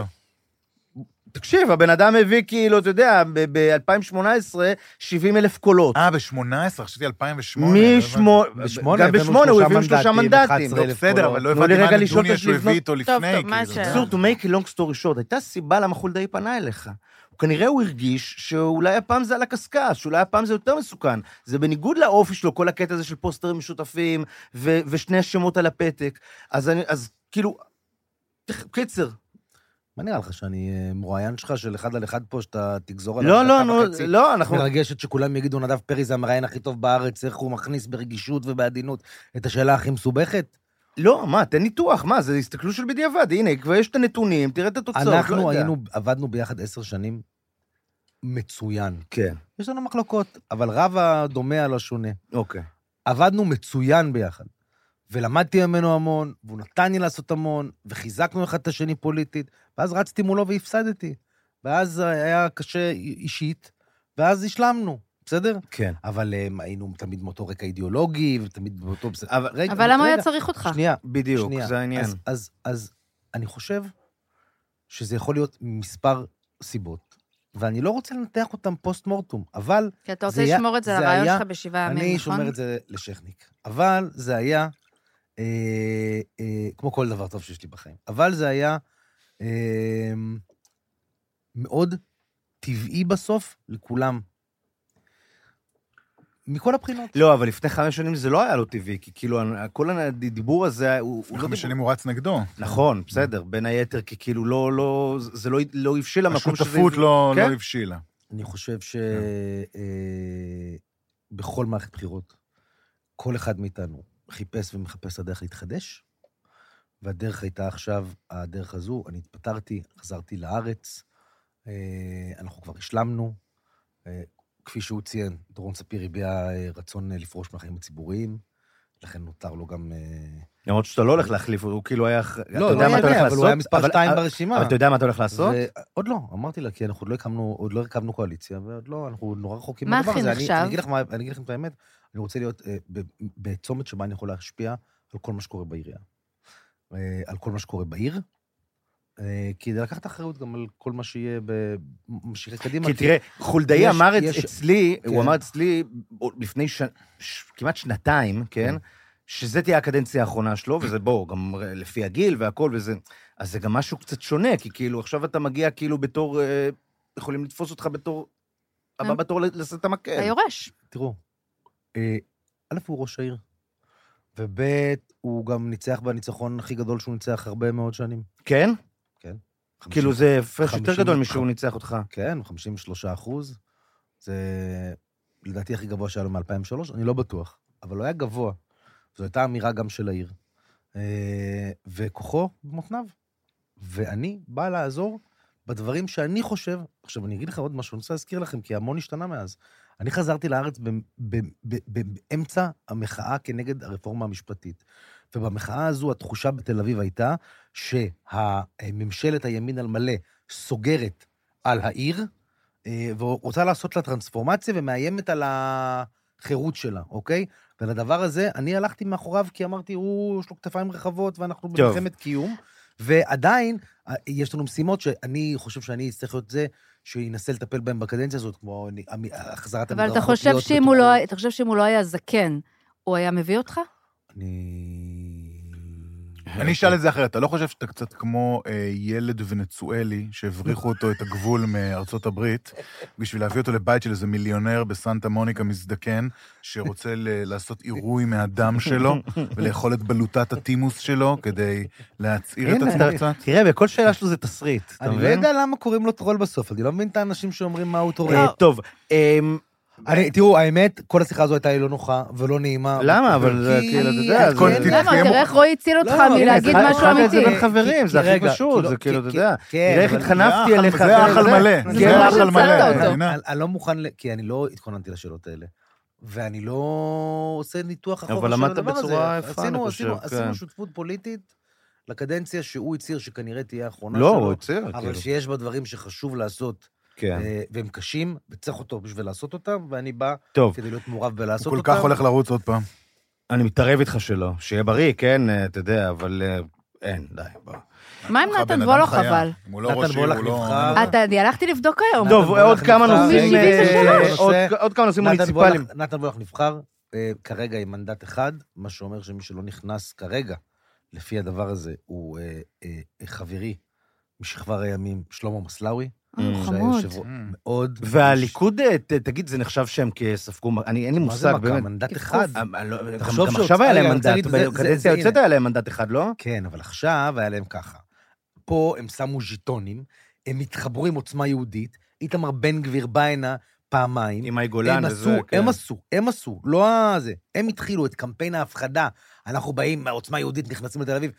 תקשיב, הבן אדם הביא כאילו, אתה יודע, ב-2018, 70,000 קולות. ב-18, חשבתי 2008. גם ב-8 הוא הביא 3 מנדטים. בסדר, אבל לא הבנתי מה נדוניה שהוא הביא איתו לפני. בקיצור, to make a long story short, הייתה סיבה למה חולדאי פנה אליך. כנראה הוא הרגיש שאולי הפעם זה על הקסקס, שאולי הפעם זה יותר מסוכן. זה בניגוד לאופי שלו, כל הקטע הזה של פוסטרים משותפים, ושני השמות על הפתק. אז כאילו, קיצר. מה נראה לך, שאני מרואיין שלך של אחד על אחד פה, שאתה תגזור על לא, אנחנו... מרגשת שכולם יגידו, נדב פרי זה המראיין הכי טוב בארץ, איך הוא מכניס ברגישות ובעדינות את השאלה הכי מסובכת? לא, מה, תן ניתוח, מה, זה הסתכלות של בדיעבד, הנה, כבר יש את הנתונים, תראה את התוצאות. אנחנו עבדנו ביחד 10 שנים, מצוין. כן. יש לנו מחלוקות, אבל רב הדומה על השונה. אוקיי. עבדנו מצוין ביחד. ולמדתי ממנו המון, והוא נתן לי לעשות המון, וחיזקנו אחד את השני פוליטית, ואז רצתי מולו והפסדתי. ואז היה קשה אישית, ואז השלמנו, בסדר? כן. אבל היינו תמיד מאותו רקע אידיאולוגי, ותמיד באותו... אבל למה הוא היה צריך אותך? שנייה. בדיוק, זה העניין. אז אני חושב שזה יכול להיות מספר סיבות, ואני לא רוצה לנתח אותם פוסט-מורטום, אבל... כי אתה רוצה לשמור את זה לרעיון שלך בשבעה ימים, נכון? אני שומר את זה לשכניק. אבל זה היה, כמו כל דבר טוב שיש לי בחיים, אבל זה היה מאוד טבעי בסוף לכולם. מכל הבחינות. לא, אבל לפני 5 שנים זה לא היה לו טבעי, כי כאילו כל הדיבור הזה הוא... לפני 5 שנים הוא רץ נגדו. נכון, בסדר, בין היתר, כי כאילו זה לא הבשיל למקום שזה... השותפות לא הבשילה. אני חושב שבכל מערכת בחירות, כל אחד מאיתנו חיפש ומחפש הדרך להתחדש, והדרך הייתה עכשיו, הדרך הזו, אני התפטרתי, חזרתי לארץ, אנחנו כבר השלמנו, כפי שהוא ציין, דורון ספיר הביע רצון לפרוש מהחיים הציבוריים, לכן נותר לו גם... למרות שאתה לא הולך להחליף, הוא כאילו היה... לא, אבל הוא היה מספר 2 ברשימה. אבל אתה יודע מה אתה הולך לעשות? עוד לא, אמרתי לה, כי אנחנו עוד לא הקמנו קואליציה, ועוד לא, אנחנו נורא רחוקים מה הכי נחשב? אני אגיד לכם את האמת, אני רוצה להיות בצומת שבה אני יכול להשפיע על כל מה שקורה בעירייה. על כל מה שקורה בעיר, כדי לקחת אחריות גם על כל מה שיהיה במשיכי קדימה. כי תראה, חולדאי אמר אצלי, הוא אמר אצלי לפני כמעט 2 כן? שזה תהיה הקדנציה האחרונה שלו, וזה בוא, גם לפי הגיל והכל וזה, אז זה גם משהו קצת שונה, כי כאילו עכשיו אתה מגיע כאילו בתור, יכולים לתפוס אותך בתור, הבא בתור לשאת את המקל. היורש. תראו, א' הוא ראש העיר, וב' הוא גם ניצח בניצחון הכי גדול שהוא ניצח הרבה מאוד שנים. כן? כן. כאילו זה הפרש יותר גדול משהוא ניצח אותך. כן, 53%. זה לדעתי הכי גבוה שהיה לו מ-2003, אני לא בטוח, אבל הוא היה גבוה. זו הייתה אמירה גם של העיר. וכוחו במותניו. ואני בא לעזור בדברים שאני חושב, עכשיו אני אגיד לך עוד משהו, אני רוצה להזכיר לכם, כי המון השתנה מאז. אני חזרתי לארץ באמצע המחאה כנגד הרפורמה המשפטית. ובמחאה הזו התחושה בתל אביב הייתה שהממשלת הימין על מלא סוגרת על העיר, ורוצה לעשות לה טרנספורמציה ומאיימת על החירות שלה, אוקיי? ולדבר הזה אני הלכתי מאחוריו כי אמרתי, יש לו כתפיים רחבות ואנחנו במלחמת קיום, ועדיין יש לנו משימות שאני חושב שאני אצטרך להיות זה, שינסה לטפל בהם בקדנציה הזאת, כמו החזרת אבל אתה חושב שאם הוא לא היה זקן, הוא היה מביא אותך? אני אשאל את זה אחרת, אתה לא חושב שאתה קצת כמו ילד ונצואלי, שהבריחו אותו את הגבול מארצות הברית, בשביל להביא אותו לבית של איזה מיליונר בסנטה מוניקה מזדקן, שרוצה לעשות עירוי מהדם שלו, ולאכול את בלוטת הטימוס שלו, כדי להצעיר את עצמו קצת? תראה, בכל שאלה שלו זה תסריט, אתה מבין? אני לא יודע למה קוראים לו טרול בסוף, אני לא מבין את האנשים שאומרים מה הוא טרול. טוב, תראו, האמת, כל השיחה הזו הייתה לי לא נוחה ולא נעימה. למה? אבל כאילו, אתה יודע, למה? תראה איך רואי הציל אותך מלהגיד משהו אמיתי. זה בין חברים, זה הכי פשוט, זה כאילו, אתה יודע. תראה איך התחנפתי אליך. זה אכל מלא. זה אכל מלא. אני לא מוכן, כי אני לא התכוננתי לשאלות האלה. ואני לא עושה ניתוח אחורה אבל למדת בצורה יפה, אני חושב. עשינו שותפות פוליטית לקדנציה שהוא הציר שכנראה תהיה האחרונה שלו. שלו. לא, הוא הציר. אבל שיש בה דברים שחשוב לעשות. והם קשים, וצריך אותו בשביל לעשות אותם, ואני בא כדי להיות מעורב בלעשות אותם. הוא כל כך הולך לרוץ עוד פעם. אני מתערב איתך שלא, שיהיה בריא, כן, אתה יודע, אבל אין, די, בוא. מה עם נתן וולוך אבל? נתן וולוך נבחר. אני הלכתי לבדוק היום. טוב, עוד כמה נושאים מוניציפליים. נתן וולוך נבחר, כרגע עם מנדט אחד, מה שאומר שמי שלא נכנס כרגע, לפי הדבר הזה, הוא חברי משכבר הימים, שלמה מסלאוי, חמוד. מאוד... והליכוד, תגיד, זה נחשב שהם כספגו, אין לי מושג, באמת. מה זה מנדט אחד? גם עכשיו היה להם מנדט, בקדנציה יוצאת היה להם מנדט אחד, לא? כן, אבל עכשיו היה להם ככה. פה הם שמו ז'יטונים, הם התחברו עם עוצמה יהודית, איתמר בן גביר בא הנה פעמיים. עם האיגולן וזה, כן. הם עשו, לא זה. הם התחילו את קמפיין ההפחדה, אנחנו באים מהעוצמה יהודית, נכנסים לתל אביב,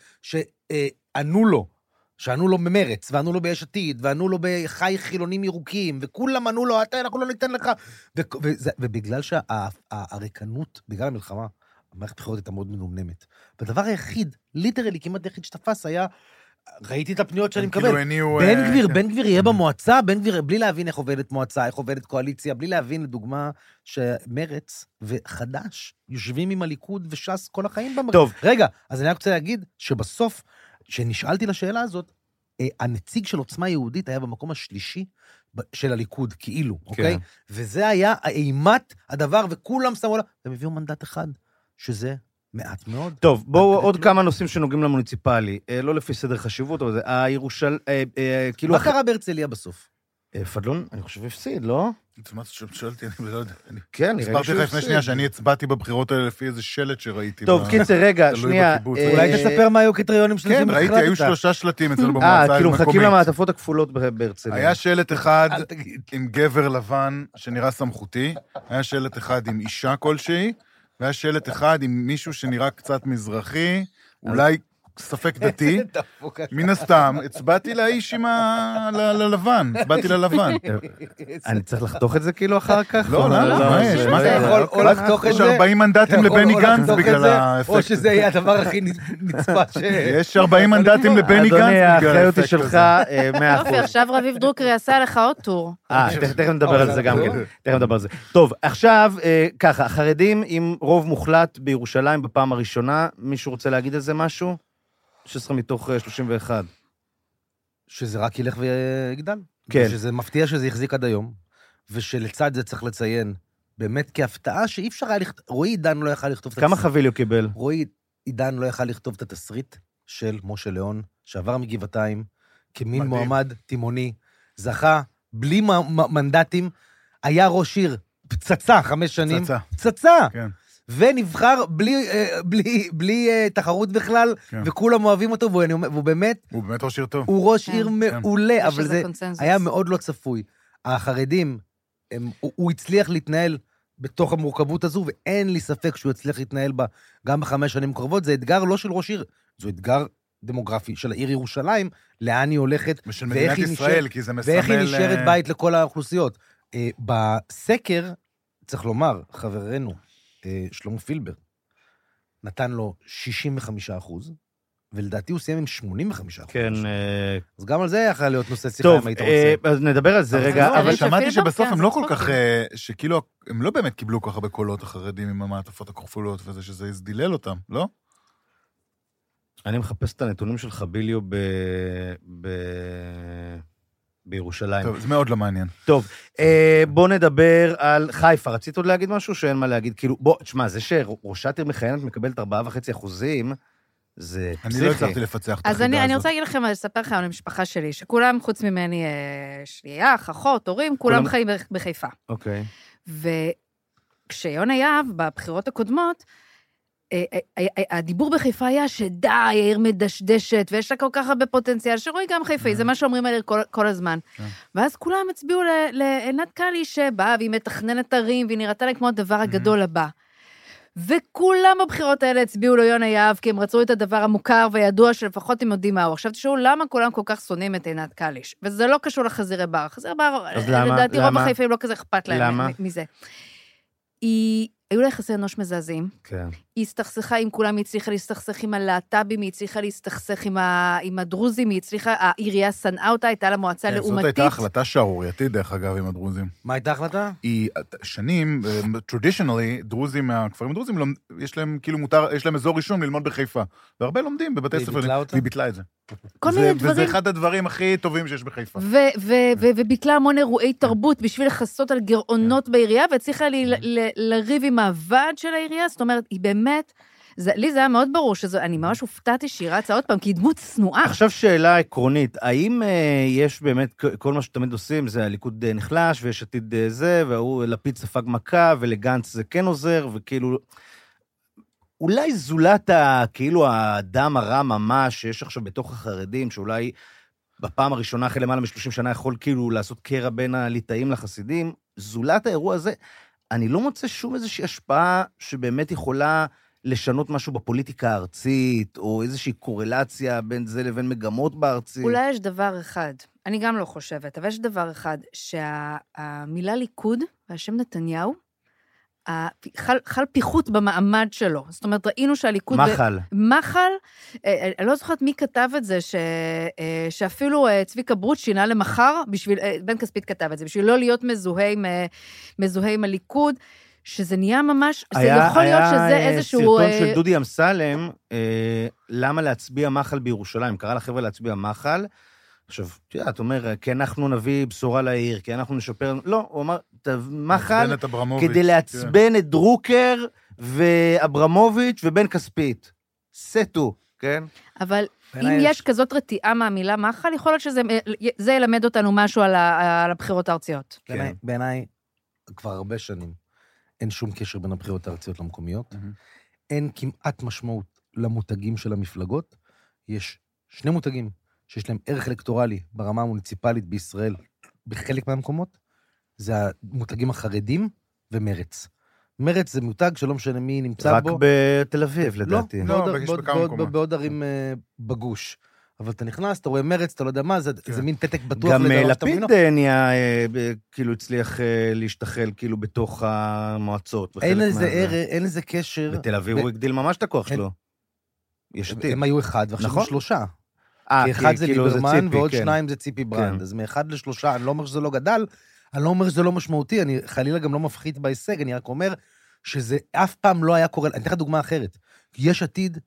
שענו לו במרץ, וענו לו ביש עתיד, וענו לו בחי חילונים ירוקים, וכולם ענו לו, אנחנו לא ניתן לך. ובגלל שהריקנות, בגלל המלחמה, המערכת בחירות הייתה מאוד מנומנמת. והדבר היחיד, ליטרלי, כמעט היחיד שתפס היה ראיתי את הפניות שאני כאילו מקבל. הניעו... בן גביר יהיה במועצה, בן גביר, בלי להבין איך עובדת מועצה, איך עובדת קואליציה, בלי להבין, לדוגמה, שמרץ וחדש יושבים עם הליכוד וש"ס כל החיים במרץ. טוב. רגע, אז אני רק רוצה להגיד שבסוף, שנשאלתי לשאלה הזאת, הנציג של עוצמה יהודית היה במקום השלישי של הליכוד, כאילו, אוקיי? וזה היה אימת הדבר, וכולם שמו לה, והם הביאו מנדט אחד, שזה מעט מאוד. טוב, בואו עוד כמה נושאים שנוגעים למוניציפלי, לא לפי סדר חשיבות, אבל זה הירושל... כאילו... מה קרה בהרצליה בסוף? פדלון, אני חושב הפסיד, לא? מה שואלתי, אני לא יודע. כן, נראה לי הסברתי לך לפני שנייה שאני הצבעתי בבחירות האלה לפי איזה שלט שראיתי. טוב, קיצר, רגע, שנייה. אולי תספר מה היו קריטריונים של זה. כן, ראיתי, היו 3 שלטים אצלנו במועצה המקומית. כאילו מחכים למעטפות הכפולות בהרצליה. היה שלט אחד עם גבר לבן שנראה סמכותי, היה שלט אחד עם אישה כלשהי, והיה שלט אחד עם מישהו שנראה קצת מזרחי, אולי ספק דתי. מן הסתם, הצבעתי לאיש עם ללבן, הצבעתי ללבן. אני צריך לחתוך את זה כאילו אחר כך? לא, מה יש? מה אתה יכול או לחתוך את זה? יש 40 מנדטים לבני גנץ בגלל האפקט. או שזה יהיה הדבר הכי נצפה ש... יש 40 מנדטים לבני גנץ בגלל אדוני, האפקט הזה. האחריות היא שלך, 100%. יופי, עכשיו רביב דרוקר יעשה לך עוד טור. תכף נדבר על זה גם כן. תכף נדבר על זה. טוב, עכשיו, ככה, החרדים עם רוב מוחלט בירושלים בפעם הראשונה, מישהו רוצה להגיד על זה משהו? 16 מתוך 31. שזה רק ילך ויגדל. כן. שזה מפתיע שזה יחזיק עד היום, ושלצד זה צריך לציין, באמת כהפתעה שאי אפשר היה לכתוב, רועי עידן לא יכל לכתוב את כמה חביליו קיבל? רועי עידן לא יכל לכתוב את התסריט של משה ליאון, שעבר מגבעתיים, כמין מדהים. מועמד תימוני, זכה בלי מנדטים, היה ראש עיר פצצה 5 שנים. פצצה. כן. ונבחר בלי תחרות בכלל, כן. וכולם אוהבים אותו, והוא באמת... הוא באמת ראש עיר טוב. הוא ראש כן. עיר מעולה, אבל שזה זה קונצנזוס. היה מאוד לא צפוי. החרדים, הוא הצליח להתנהל בתוך המורכבות הזו, ואין לי ספק שהוא הצליח להתנהל בה גם ב5 שנים קרובות. זה אתגר לא של ראש עיר, זה אתגר דמוגרפי של העיר ירושלים, לאן היא הולכת, ושל מדינת ישראל, כי זה מסמל... ואיך היא נשארת בית לכל האוכלוסיות. בסקר, צריך לומר, חברנו, שלמה פילבר, נתן לו 65%, ולדעתי הוא סיים עם 85%. כן. אז גם על זה יכול להיות נושא שיחה טוב, אם היית רוצה. אז נדבר על זה רגע, אבל אבל... שמעתי שבסוף הם לא כל צחוקים. כך, שכאילו, הם לא באמת קיבלו ככה בקולות החרדים עם המעטפות הכפולות וזה, שזה הזדילל אותם, לא? אני מחפש את הנתונים של חביליו בירושלים. טוב, זה מאוד לא מעניין. טוב, בוא נדבר על חיפה. רצית עוד להגיד משהו שאין מה להגיד? כאילו, בוא, תשמע, זה שראשת עיר מכהנת מקבלת 4.5%, זה פסיכי. אני לא הצלחתי לפצח את אז החידה הזאת. אני רוצה להגיד לכם, לספר לכם על המשפחה שלי, שכולם, חוץ ממני, יש לי אח, אחות, הורים, כולם חיים בחיפה. אוקיי. וכשיונה יהב, בבחירות הקודמות, הדיבור בחיפה היה שדי, העיר מדשדשת, ויש לה כל כך הרבה פוטנציאל, שרואי גם חיפאי, זה מה שאומרים על העיר כל הזמן. ואז כולם הצביעו לעינת קלי שבאה, והיא מתכננת ערים, והיא נראתה לה כמו הדבר הגדול הבא. וכולם בבחירות האלה הצביעו לו יונה יהב, כי הם רצו את הדבר המוכר וידוע שלפחות הם יודעים מהו. עכשיו תשאלו, למה כולם כל כך שונאים את עינת קליש? וזה לא קשור לחזירי בר. חזירי בר, לדעתי רוב החיפאים לא כזה אכפת להם מזה. היו לה יחסי אנוש מזעזעים. כן. היא הסתכסכה עם כולם, היא הצליחה להסתכסך עם הלהט"בים, היא הצליחה להסתכסך עם הדרוזים, היא הצליחה, העירייה שנאה אותה, הייתה לה מועצה לעומתית. זאת הייתה החלטה שערורייתית, דרך אגב, עם הדרוזים. מה הייתה החלטה? היא, שנים, traditionally, דרוזים מהכפרים הדרוזים, יש להם כאילו מותר, יש להם אזור ראשון ללמוד בחיפה. והרבה לומדים בבתי ספר. והיא ביטלה את זה. כל מיני דברים. וזה אחד הדברים הכי טובים שיש בחיפה. וביטלה המון אירועי תרבות בשביל לחסות על גרעונות בעירייה, והצליחה לריב עם הוועד של העירייה, זאת אומרת, היא באמת, לי זה היה מאוד ברור, אני ממש הופתעתי שהיא רצה עוד פעם, כי היא דמות צנועה. עכשיו שאלה עקרונית, האם יש באמת, כל מה שתמיד עושים, זה הליכוד נחלש, ויש עתיד זה, והוא לפיד ספג מכה, ולגנץ זה כן עוזר, וכאילו, אולי זולת כאילו האדם הרע ממש, שיש עכשיו בתוך החרדים, שאולי בפעם הראשונה אחרי למעלה מ-30 שנה יכול כאילו לעשות קרע בין הליטאים לחסידים, זולת האירוע הזה, אני לא מוצא שום איזושהי השפעה שבאמת יכולה לשנות משהו בפוליטיקה הארצית, או איזושהי קורלציה בין זה לבין מגמות בארצית. אולי יש דבר אחד, אני גם לא חושבת, אבל יש דבר אחד, שהמילה ליכוד, והשם נתניהו, חל פיחות במעמד שלו. זאת אומרת, ראינו שהליכוד... מחל, אני לא זוכרת מי כתב את זה, שאפילו צביקה ברוט שינה למחר, בן כספית כתב את זה, בשביל לא להיות מזוהה עם הליכוד, שזה נהיה ממש, זה יכול להיות שזה איזשהו... היה סרטון של דודי אמסלם, למה להצביע מחל בירושלים, קרא לחבר'ה להצביע מחל, עכשיו, את אומר, כי אנחנו נביא בשורה לעיר, כי אנחנו נשפר... לא, הוא אמר, מחל, כדי לעצבן את דרוקר ואברמוביץ' ובן כספית. סטו, כן? אבל אם יש כזאת רתיעה מהמילה מחל, יכול להיות שזה ילמד אותנו משהו על הבחירות הארציות. בעיניי, כבר הרבה שנים, אין שום קשר בין הבחירות הארציות למקומיות. אין כמעט משמעות למותגים של המפלגות. יש שני מותגים שיש להם ערך אלקטורלי ברמה המוניציפלית בישראל, בחלק מהמקומות, זה המותגים החרדים ומרץ. מרץ זה מותג שלא משנה מי נמצא בו. רק בתל אביב, לדעתי. לא, בעוד ערים בגוש. אבל אתה נכנס, אתה רואה מרץ, אתה לא יודע מה, זה מין פתק בטוח. גם לפיד נהיה, כאילו הצליח להשתחל כאילו בתוך המועצות. אין לזה קשר. בתל אביב הוא הגדיל ממש את הכוח שלו. יש עתיד. הם היו אחד, ועכשיו 3. כי אחד זה ליברמן, ועוד 2 זה ציפי ברנד. אז מ1 ל3, אני לא אומר שזה לא גדל, אני לא אומר שזה לא משמעותי, אני חלילה גם לא מפחית בהישג, אני רק אומר שזה אף פעם לא היה קורה, אני אתן לך דוגמה אחרת. יש עתיד,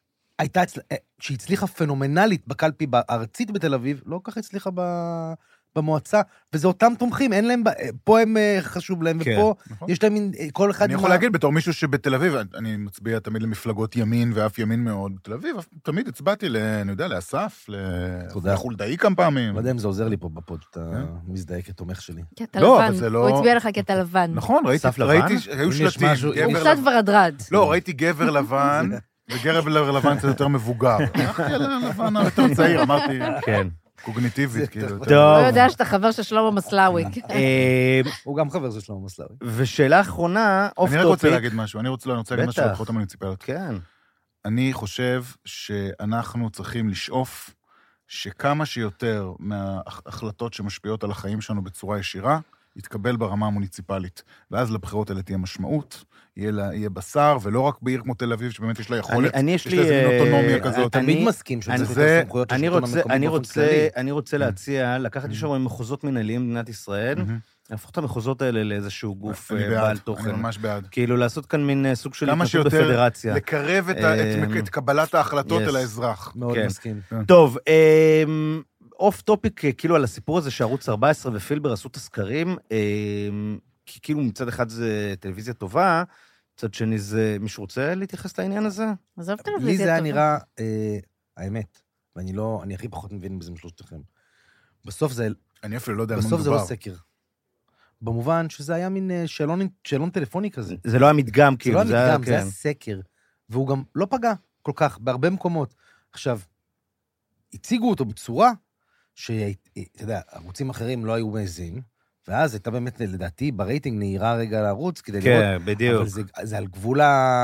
שהצליחה פנומנלית בקלפי הארצית בתל אביב, לא כך הצליחה במועצה, וזה אותם תומכים, אין להם, פה הם חשוב להם, ופה יש להם כל אחד... אני יכול להגיד, בתור מישהו שבתל אביב, אני מצביע תמיד למפלגות ימין, ואף ימין מאוד בתל אביב, תמיד הצבעתי, אני יודע, לאסף, לחולדאי כמה פעמים. לא יודע אם זה עוזר לי פה בפוד, שאתה מזדהה כתומך שלי. כי אתה לבן, הוא הצביע לך כי אתה לבן. נכון, ראיתי, היו שלטים. הוא קצת ורדרד. לא, ראיתי גבר לבן, וגבר לבן קצת יותר מבוגר. הלכתי על הלבן יותר צעיר, אמרתי, כן. קוגניטיבית, כאילו. לא יודע שאתה חבר של שלמה מסלאווי. הוא גם חבר של שלמה מסלאווי. ושאלה אחרונה, אוף טופיק. אני רק רוצה להגיד משהו, אני רוצה להגיד משהו על הבחירות המוניציפליות. כן. אני חושב שאנחנו צריכים לשאוף שכמה שיותר מההחלטות שמשפיעות על החיים שלנו בצורה ישירה, יתקבל ברמה המוניציפלית. ואז לבחירות האלה תהיה משמעות, יהיה בשר, ולא רק בעיר כמו תל אביב, שבאמת יש לה יכולת, יש לה איזו אוטונומיה כזאת. תמיד מסכים שזה סמכויות של שלטון המקומי באופן כללי. אני רוצה להציע, לקחת איזשהו מחוזות מנהליים במדינת ישראל, להפוך את המחוזות האלה לאיזשהו גוף בעל תוכן. אני ממש בעד. כאילו לעשות כאן מין סוג של התנגשות בפדרציה. לקרב את קבלת ההחלטות אל האזרח. מאוד מסכים. טוב, אוף טופיק, כאילו על הסיפור הזה שערוץ 14 ופילבר עשו את הסקרים, כי כאילו מצד אחד זה טלוויזיה טובה, מצד שני זה, מישהו רוצה להתייחס לעניין הזה? עזוב טלוויזיה טובה. לי זה היה נראה, האמת, ואני הכי פחות מבין בזה משלושתכם. בסוף זה... אני אפילו לא יודע על מה בסוף מדובר. זה לא סקר. במובן שזה היה מין שאלון טלפוני כזה. זה לא המדגם, כאילו. זה לא המדגם, זה היה סקר. והוא גם לא פגע כל כך, בהרבה מקומות. עכשיו, הציגו אותו בצורה שאתה יודע, ערוצים אחרים לא היו מעזים, ואז הייתה באמת, לדעתי, ברייטינג נהירה רגע לערוץ, כדי לראות... כן, בדיוק. אבל זה על גבול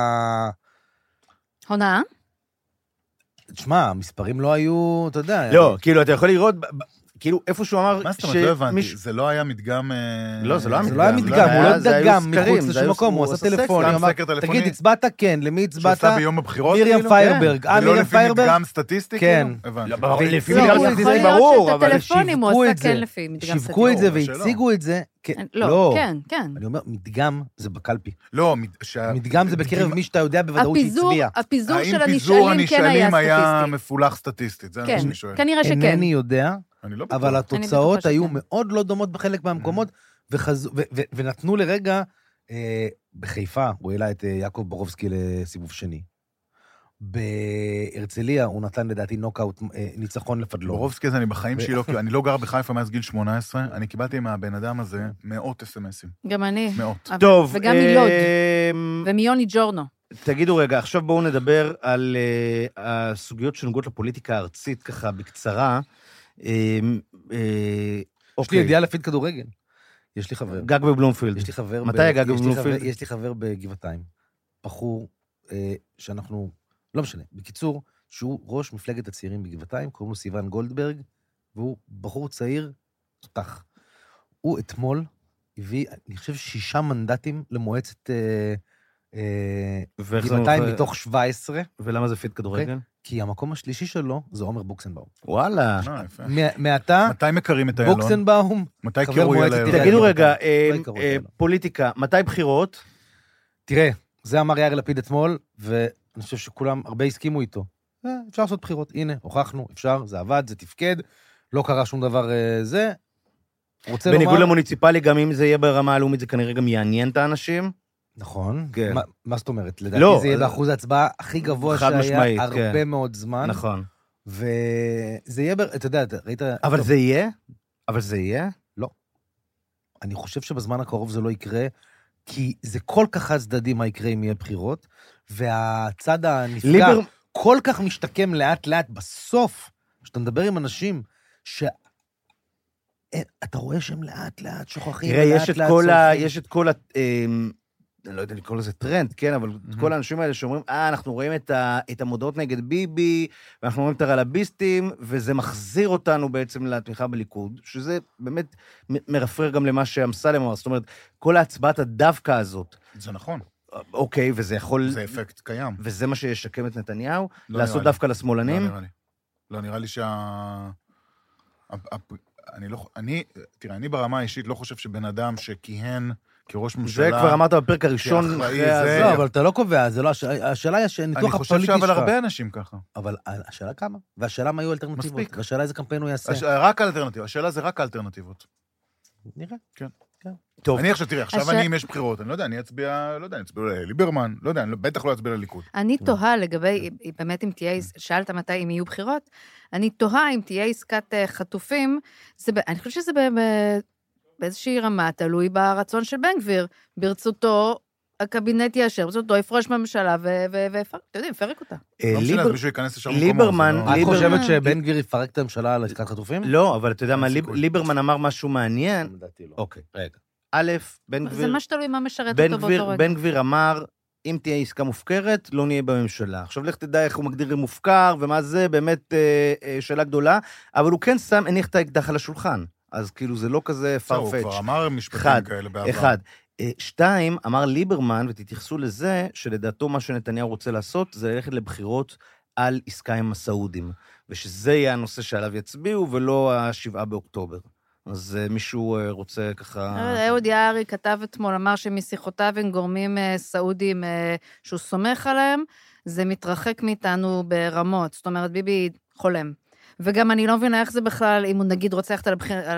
הונאה? תשמע, המספרים לא היו, אתה יודע... לא, כאילו, אתה יכול לראות... כאילו, איפה שהוא אמר... מה זאת אומרת? לא הבנתי. זה לא היה מדגם... לא, זה לא היה מדגם. זה לא היה מדגם, הוא לא דגם מחוץ לשום מקום, הוא עשה טלפון. תגיד, הצבעת? כן. למי הצבעת? שעשה ביום הבחירות? מרים פיירברג. ולא לפי מדגם סטטיסטי? כן. לפי מדגם סטטיסטי ברור, אבל הטלפונים הוא עושה כן לפי מדגם סטטיסטי. שיווקו את זה והציגו את זה. לא, כן, כן. אני אומר, מדגם זה בקלפי. לא, מדגם זה בקרב מי שאתה יודע בוודאות שהצביע. הפיזור של הנשאלים כן היה היה מפולח סטטיסטית, זה מה שאני שואל. כנראה שכן. אינני יודע, אבל אני התוצאות בטוחה היו שכן. מאוד לא דומות בחלק מהמקומות, ונתנו לרגע, בחיפה, הוא העלה את יעקב בורובסקי לסיבוב שני. בהרצליה הוא נתן לדעתי נוקאוט ניצחון לפדלון. בורובסקי הזה אני בחיים שלי לא, אני לא גר בחיפה מאז גיל 18, אני קיבלתי מהבן אדם הזה מאות אס-אמסים. גם אני. מאות. טוב. וגם מלוד. ומיוני ג'ורנו. תגידו רגע, עכשיו בואו נדבר על הסוגיות שנוגעות לפוליטיקה הארצית, ככה בקצרה. יש לי ידיעה לפית כדורגל. יש לי חבר. גג בבלומפילד. יש לי חבר. מתי הגג בבלומפילד? יש לי חבר בגבעתיים. בחור שאנחנו, לא משנה, בקיצור, שהוא ראש מפלגת הצעירים בגבעתיים, קוראים לו סיוון גולדברג, והוא בחור צעיר, תותח. הוא אתמול הביא, אני חושב, 6 מנדטים למועצת ואיך זה גבעתיים מופיע? מתוך 17, ולמה זה פיט כדורגל? כי המקום השלישי שלו זה עומר בוקסנבאום. וואלה. יפה. מעתה, מתי מקרים את איילון? בוקסנבאום, מתי חבר קירוי מועצת על עיריית איילון? תגידו רגע, לא יקרות האלה. פוליטיקה, מתי בחירות? תראה, זה אמר יאיר לפיד אתמול, ואני חושב שכולם, הרבה הסכימו איתו. אפשר לעשות בחירות, הנה, הוכחנו, אפשר, זה עבד, זה תפקד, לא קרה שום דבר זה. רוצה בניגוד לומר... למוניציפלי, גם אם זה יהיה ברמה הלאומית, זה כנראה גם יעניין את האנשים. נכון. כן. מה זאת אומרת? לא, לדעתי זה יהיה באחוז ההצבעה הכי גבוה חד שהיה משמעית, הרבה כן. מאוד זמן. נכון. וזה יהיה, אתה יודע, ראית... אבל זה יהיה? אבל זה יהיה? אני חושב שבזמן הקרוב זה לא יקרה, כי זה כל כך חד צדדי מה יקרה אם יהיה בחירות, והצד הנפגע כל כך משתקם לאט לאט בסוף, כשאתה מדבר עם אנשים, שאתה רואה שהם לאט לאט שוכחים, תראה, ולאט לאט סולחים. יש את כל אני לא יודע לקרוא לזה טרנד, כן, אבל כל האנשים האלה שאומרים, אנחנו רואים את המודעות נגד ביבי, ואנחנו רואים את הרלביסטים, וזה מחזיר אותנו בעצם לתמיכה בליכוד, שזה באמת מרפרר גם למה שאמסלם אמר, זאת אומרת, כל ההצבעת הדווקא הזאת, זה נכון, אוקיי, וזה יכול... זה אפקט קיים. וזה מה שישקם את נתניהו, לא לעשות נראה לי. דווקא לא לשמאלנים? נראה לי. לא, נראה לי תראה, אני ברמה האישית לא חושב שבן אדם שכיהן כראש ממשלה... זה כבר אמרת בפרק הראשון. כאחראי, אחרי זה- הזה. לא, אבל אתה לא קובע, זה לא, השאלה היא אני שניתוח חושב הפוליטי שאבל שלך. הרבה אנשים ככה. אבל השאלה כמה, והשאלה מה היו אלטרנטיבות, מספיק. והשאלה איזה קמפיין הוא יעשה. רק האלטרנטיבה, השאלה זה רק האלטרנטיבות. נראה. טוב, אני עכשיו, תראי, עכשיו אם יש בחירות, אני לא יודע, אני אצביע, לליברמן, לא יודע, אני בטח לא אצביע לליכוד. אני תוהה לגבי, באמת אם תהיה, שאלת מתי אם יהיו בחירות, אני תוהה אם תהיה עסקת חטופים, אני חושבת שזה באיזושהי רמה, תלוי ברצון של בן גביר, ברצותו, הקבינט יאשר, ברצותו יפרוש מהממשלה, ואתה יודע, יפרק אותה. לא משנה, אז מישהו ייכנס לשם במקומו. ליברמן, זה לא- את חושבת שבן גביר יפרק את הממשלה על עסקת חטופים? לא, אבל אתה יודע מה, אין סיכוי. ליברמן אמר משהו מעניין. לדעתי לא. אוקיי, רגע. א', בן זה גביר... מה שתלוי מה משרת אותו באותו רגע. בן גביר אמר, אם תהיה עסקה מופקרת, לא נהיה בממשלה. עכשיו לך תדע איך הוא מגדיר מופקר, ומה זה, באמת שאלה גדולה, אבל הוא כן הניח את האקדח על השולחן. אז כאילו זה לא כזה זהו, הוא farfetch. כבר אמר משפטים אחד, כאלה בעבר. אחד. 2, אמר ליברמן, ותתייחסו לזה, שלדעתו מה שנתניהו רוצה לעשות, זה ללכת לבחירות על עסקה עם הסעודים, ושזה יהיה הנושא שעליו יצביעו, ולא 7 באוקטובר. אז מישהו רוצה ככה... אהוד יערי כתב אתמול, אמר שמשיחותיו עם גורמים סעודים שהוא סומך עליהם, זה מתרחק מאיתנו ברמות. זאת אומרת, ביבי חולם. וגם אני לא מבינה איך זה בכלל, אם הוא נגיד רוצה ללכת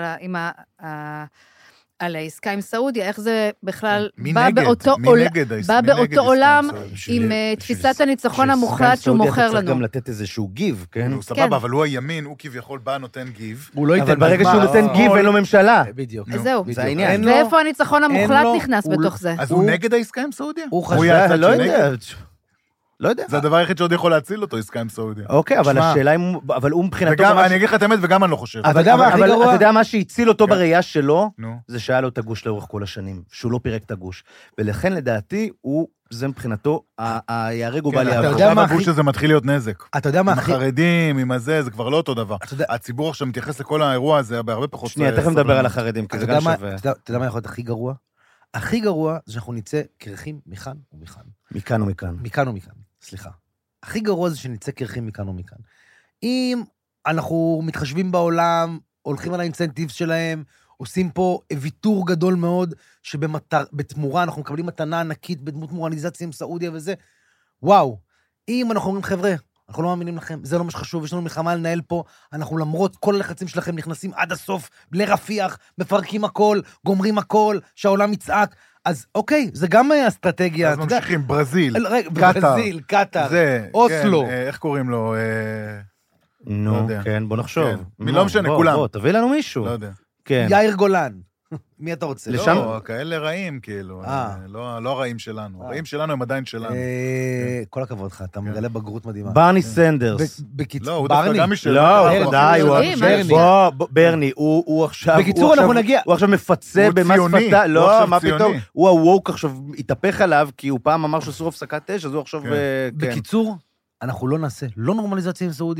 על העסקה עם סעודיה, איך זה בכלל בא באותו עולם עם תפיסת הניצחון המוחלט שהוא מוכר צריך לנו. גם לתת איזשהו גיב, כן? הוא סבבה, אבל הוא הימין, הוא כביכול בא נותן גיב. הוא לא ייתן אבל ברגע שהוא נותן גיב, אין לו ממשלה. בדיוק. זהו. זה העניין. ואיפה הניצחון המוחלט לו- נכנס הוא- בתוך זה? אז הוא נגד העסקה עם סעודיה? הוא חשב- יהיה הצד לא שנגד? יודע. לא יודע. זה הדבר היחיד שעוד יכול להציל אותו, עסקה עם סעודיה. אוקיי, אבל שמע, השאלה אם... אבל הוא מבחינתו... וגם, ממש- אני אגיד לך את האמת, וגם אני לא חושב. אתה יודע מה הכי אבל גרוע? אתה יודע מה שהציל אותו כן. בראייה שלו? נו. זה שהיה לו את הגוש לאורך כל השנים, שהוא לא פירק את הגוש. ולכן לדעתי, זה מבחינתו, היהרג ובל אתה יעבור. יודע עכשיו מה הגוש הכי- הזה מתחיל להיות נזק. אתה יודע מה עם הכי... החרדים, עם הזה, זה כבר לא אותו דבר. אתה יודע- הציבור עכשיו מתייחס לכל האירוע הזה בהרבה פחות... שנייה, תכף נדבר על החרדים, כי אתה זה יודע גם מה- שווה. אתה יודע מה יכול להיות הכי גרוע? הכי גרוע זה שאנחנו נצא קרחים מכאן ומכאן. מכאן ומכאן. מכאן ומכאן, סליחה. הכי גרוע זה שנצא קרחים מכאן ומכאן. אם אנחנו מתחשבים בעולם, הולכים על האינסנטיב שלהם, עושים פה ויתור גדול מאוד, שבתמורה אנחנו מקבלים מתנה ענקית בדמות מורליזציה עם סעודיה וזה, וואו, אם אנחנו אומרים, חבר'ה, אנחנו לא מאמינים לכם, זה לא מה שחשוב, יש לנו מלחמה לנהל פה, אנחנו למרות כל הלחצים שלכם נכנסים עד הסוף, בלי רפיח, מפרקים הכל, גומרים הכל, שהעולם יצעק, אז אוקיי, זה גם אסטרטגיה. אז ממשיכים, ברזיל, קטר, ברזיל, קטר, זה, אוסלו. כן, איך קוראים לו? לא נו, יודע. כן, בוא נחשוב. כן. לא משנה, כולם. בוא, תביא לנו מישהו. לא יודע. כן. יאיר גולן. מי אתה רוצה? לשם- לא, כאלה רעים, כאילו. לא הרעים שלנו. הרעים שלנו הם עדיין שלנו. כל הכבוד לך, אתה מגלה בגרות מדהימה. ברני סנדרס. לא, בקיצור, הוא דווקא גם משלנו. לא, די, הוא... יודעים, מה ברני, הוא עכשיו... בקיצור, הוא אנחנו עכשיו- נגיע. הוא עכשיו מפצה הוא במס ציוני, שפתיים. הוא לא, עכשיו מה ציוני. פתאום? הוא הווק עכשיו התהפך עליו, כי הוא פעם אמר שאסור הפסקת אש, אז הוא עכשיו... כן. כן. בקיצור, אנחנו לא נעשה לא נורמליזציה עם סעודיה,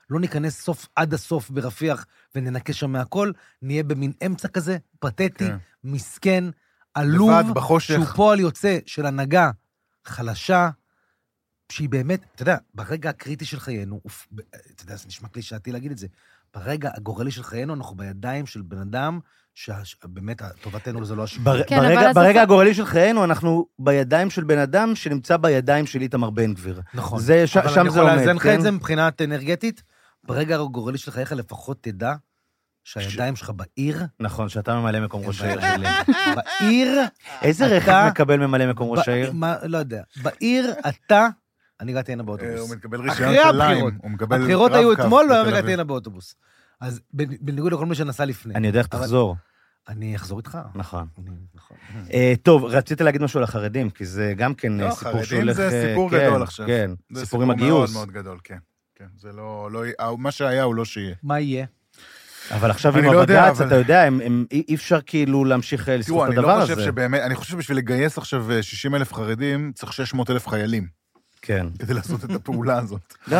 לא ניכנס עד הסוף ברפיח וננקש שם מהכל, נהיה במין אמצע כזה, פתטי, מסכן, עלוב, לבד, בחושך. שהוא פועל יוצא של הנהגה חלשה, שהיא באמת, אתה יודע, ברגע הקריטי של חיינו, אתה יודע, זה נשמע קלישאתי להגיד את זה, ברגע הגורלי של חיינו, אנחנו בידיים של בן אדם, שבאמת, טובתנו זה לא השפעה. ברגע הגורלי של חיינו, אנחנו בידיים של בן אדם שנמצא בידיים של איתמר בן גביר. נכון. שם זה עומד, כן? אבל אני יכול לאזן לך את זה מבחינת אנרגטית, ברגע הגורלי של חייך לפחות תדע שהידיים שלך בעיר. נכון, שאתה ממלא מקום ראש העיר שלי. בעיר... איזה רכב מקבל ממלא מקום ראש העיר? לא יודע. בעיר אתה... אני הגעתי הנה באוטובוס. הוא מקבל רישיון של ליים. הבחירות היו אתמול, לא הגעתי הנה באוטובוס. אז בניגוד לכל מי שנסע לפני. אני יודע איך תחזור. אני אחזור איתך. נכון. טוב, רציתי להגיד משהו על החרדים, כי זה גם כן סיפור שהולך... חרדים זה סיפור גדול עכשיו. כן, זה סיפור עם הגיוס. מאוד מאוד גדול, כן. זה לא... מה שהיה הוא לא שיהיה. מה יהיה? אבל עכשיו עם הבג"ץ, אתה יודע, אי אפשר כאילו להמשיך לזכות את הדבר הזה. אני לא חושב שבאמת, אני חושב שבשביל לגייס עכשיו 60,000 חרדים, צריך 600,000 חיילים. כן. כדי לעשות את הפעולה הזאת. לא,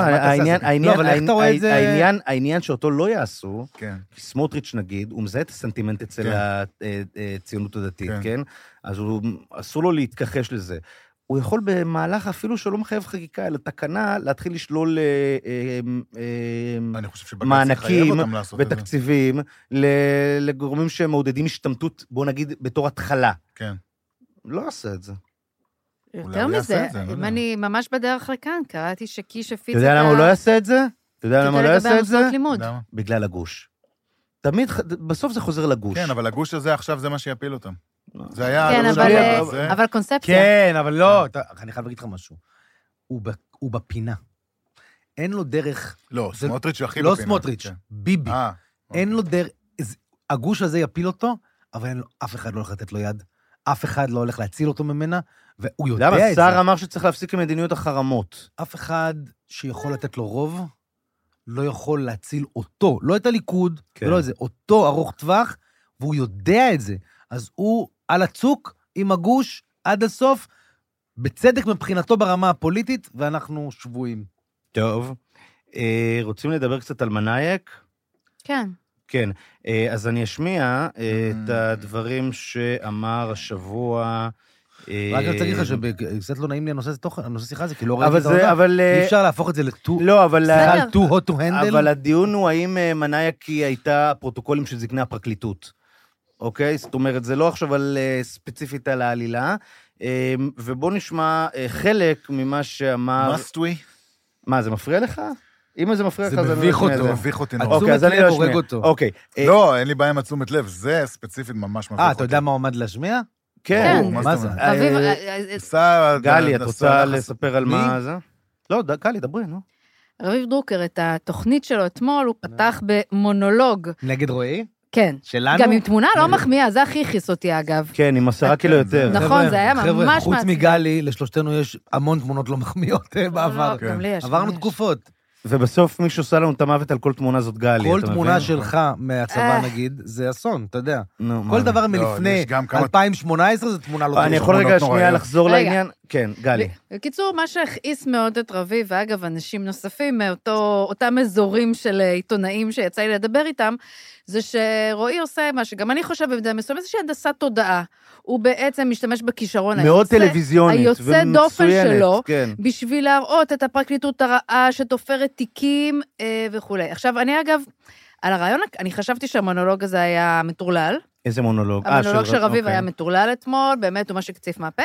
העניין שאותו לא יעשו, כי סמוטריץ' נגיד, הוא מזהה את הסנטימנט אצל הציונות הדתית, כן? אז אסור לו להתכחש לזה. הוא יכול במהלך אפילו שלא מחייב חקיקה, אלא תקנה, להתחיל לשלול מענקים ותקציבים לגורמים שמעודדים השתמטות, בוא נגיד, בתור התחלה. כן. לא עושה את זה. יותר מזה, אם אני ממש בדרך לכאן, קראתי שקיש הפיץ אתה יודע למה הוא לא יעשה את זה? אתה יודע למה הוא לא יעשה את זה? למה? בגלל הגוש. תמיד, בסוף זה חוזר לגוש. כן, אבל הגוש הזה עכשיו זה מה שיפיל אותם. זה היה... כן, אבל קונספציה. כן, אבל לא, אני חייב להגיד לך משהו. הוא בפינה. אין לו דרך... לא, סמוטריץ' הכי בפינה. לא סמוטריץ', ביבי. אין לו דרך... הגוש הזה יפיל אותו, אבל אף אחד לא הולך לתת לו יד. אף אחד לא הולך להציל אותו ממנה, והוא יודע את זה. למה? שר אמר שצריך להפסיק עם מדיניות החרמות. אף אחד שיכול לתת לו רוב, לא יכול להציל אותו, לא את הליכוד, ולא את זה, אותו ארוך טווח, והוא יודע את זה. אז הוא על הצוק עם הגוש עד הסוף, בצדק מבחינתו ברמה הפוליטית, ואנחנו שבועים. טוב. רוצים לדבר קצת על מנאייק? כן. כן. אז אני אשמיע את הדברים שאמר השבוע... רק אני צריך לך שקצת לא נעים לי הנושא שיחה הזה, כי לא ראיתי את העונה. אי אפשר להפוך את זה לא, אבל... too hot to handle. אבל הדיון הוא האם מנאייק הייתה פרוטוקולים של זקני הפרקליטות. אוקיי? זאת אומרת, זה לא עכשיו ספציפית על העלילה, ובוא נשמע חלק ממה שאמר... must we? מה, זה מפריע לך? אם זה מפריע לך, זה מביך אותו. זה מביך אותי. אוקיי, אז אני לא אשמיע. אוקיי. לא, אין לי בעיה עם התשומת לב, זה ספציפית ממש מביך אותי. אתה יודע מה עומד להשמיע? כן. מה זה? גלי, את רוצה לספר על מה זה? לא, גלי, דברי, נו. רביב דרוקר, את התוכנית שלו אתמול, הוא פתח במונולוג. נגד רועי? כן. שלנו? גם עם תמונה לא מחמיאה, זה הכי הכיס אותי אגב. כן, עם 10 קילו יותר. נכון, זה היה ממש חבר'ה, חוץ מגלי, לשלושתנו יש המון תמונות לא מחמיאות בעבר. גם לי יש. עברנו תקופות. ובסוף מישהו עושה לנו את המוות על כל תמונה זאת גלי. כל תמונה שלך מהצבא נגיד, זה אסון, אתה יודע. כל דבר מלפני 2018 זה תמונה לא טובה. אני יכול רגע שנייה לחזור לעניין? כן, גלי. בקיצור, מה שהכעיס מאוד את רביב, ואגב, אנשים נוספים מאותם אזורים של עיתונאים שיצא לי לדבר איתם, זה שרועי עושה מה שגם אני חושבת במידה מסוימת, איזושהי הנדסת תודעה. הוא בעצם משתמש בכישרון מאוד טלוויזיונית היוצא דופן שלו, בשביל להראות את הפרקליטות הרעה שתופרת תיקים וכו'. עכשיו, אני אגב, על הרעיון, אני חשבתי שהמונולוג הזה היה מטורלל. איזה מונולוג? המונולוג של רביב היה מטורלל אתמול, באמת הוא מה שקציף מהפה.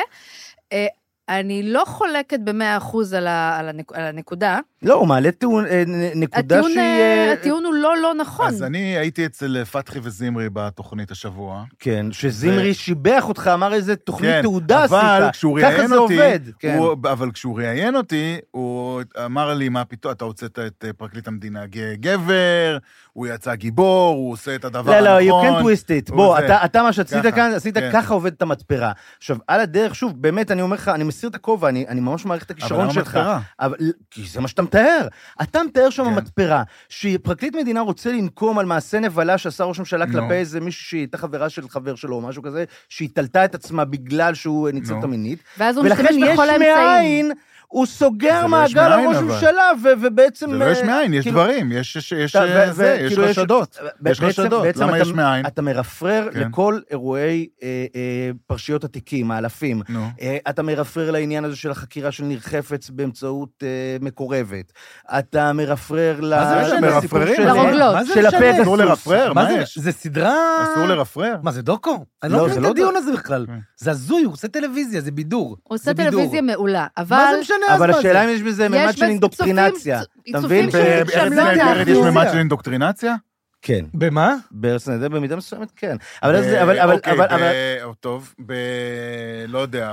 אני לא חולקת ב100% על הנקודה. לא, הוא מעלה נקודה שהיא... הטיעון הוא לא נכון. אז אני הייתי אצל פתחי וזמרי בתוכנית השבוע. כן, שזמרי שיבח אותך, אמר איזה תוכנית תעודה עשית. אבל כשהוא ראיין אותי, אבל כשהוא ראיין אותי, הוא אמר לי, מה פתאום, אתה הוצאת את פרקליט המדינה גבר, הוא יצא גיבור, הוא עושה את הדבר הנכון. לא, you can twist it. בוא, אתה מה שעשית כאן, עשית ככה עובד את המתפרה. עכשיו, על הדרך, שוב, באמת, אני אומר לך, אני מסיר את הכובע, אני ממש מעריך את הכישרון שלך. כי זה מה שאתה מתאר. אתה מתאר שם המתפרה, שפרקליט מדינה רוצה לנקום על מעשה נבלה שעשה ראש ממשלה כלפי איזה מישהו שהייתה חברה של חבר שלו, או משהו כזה, שהיא תלתה את עצמה בגלל שהוא ניצל את המינית. ואז הוא משתמש בכל האמצעים. הוא סוגר זה לא יש מעגל מאין, לראש אבל. ממשלה, ובעצם... זה לא יש מאין, יש כאילו- דברים, יש כאילו חשדות. יש חשדות, בעצם למה יש מאין? אתה מרפרר כן. לכל אירועי פרשיות התיקים, האלפים. נו. אתה מרפרר לעניין הזה של החקירה של ניר חפץ באמצעות מקורבת. אתה מרפרר מה זה משנה? לסיפור מרפררים? של- לרוגלות. מה זה של משנה? הפגסוס. אסור לרפרר, מה מה זה? יש? זה סדרה... אסור לרפרר. מה, זה דוקו? אני לא, לא זה מבין לא את הדיון הזה בכלל. כן. זה הזוי, הוא עושה טלוויזיה, זה בידור. הוא עושה זה בידור. טלוויזיה מעולה, אבל... מה זה משנה אז אבל מה השאלה זה? אם יש בזה ממד של אינדוקטרינציה. אתה מבין? צופים שהם לא בארץ נהדרת יש אנחנו. ממד של אינדוקטרינציה? כן. במה? בארץ נהדרת במידה מסוימת, כן. אבל... אוקיי, טוב, לא יודע,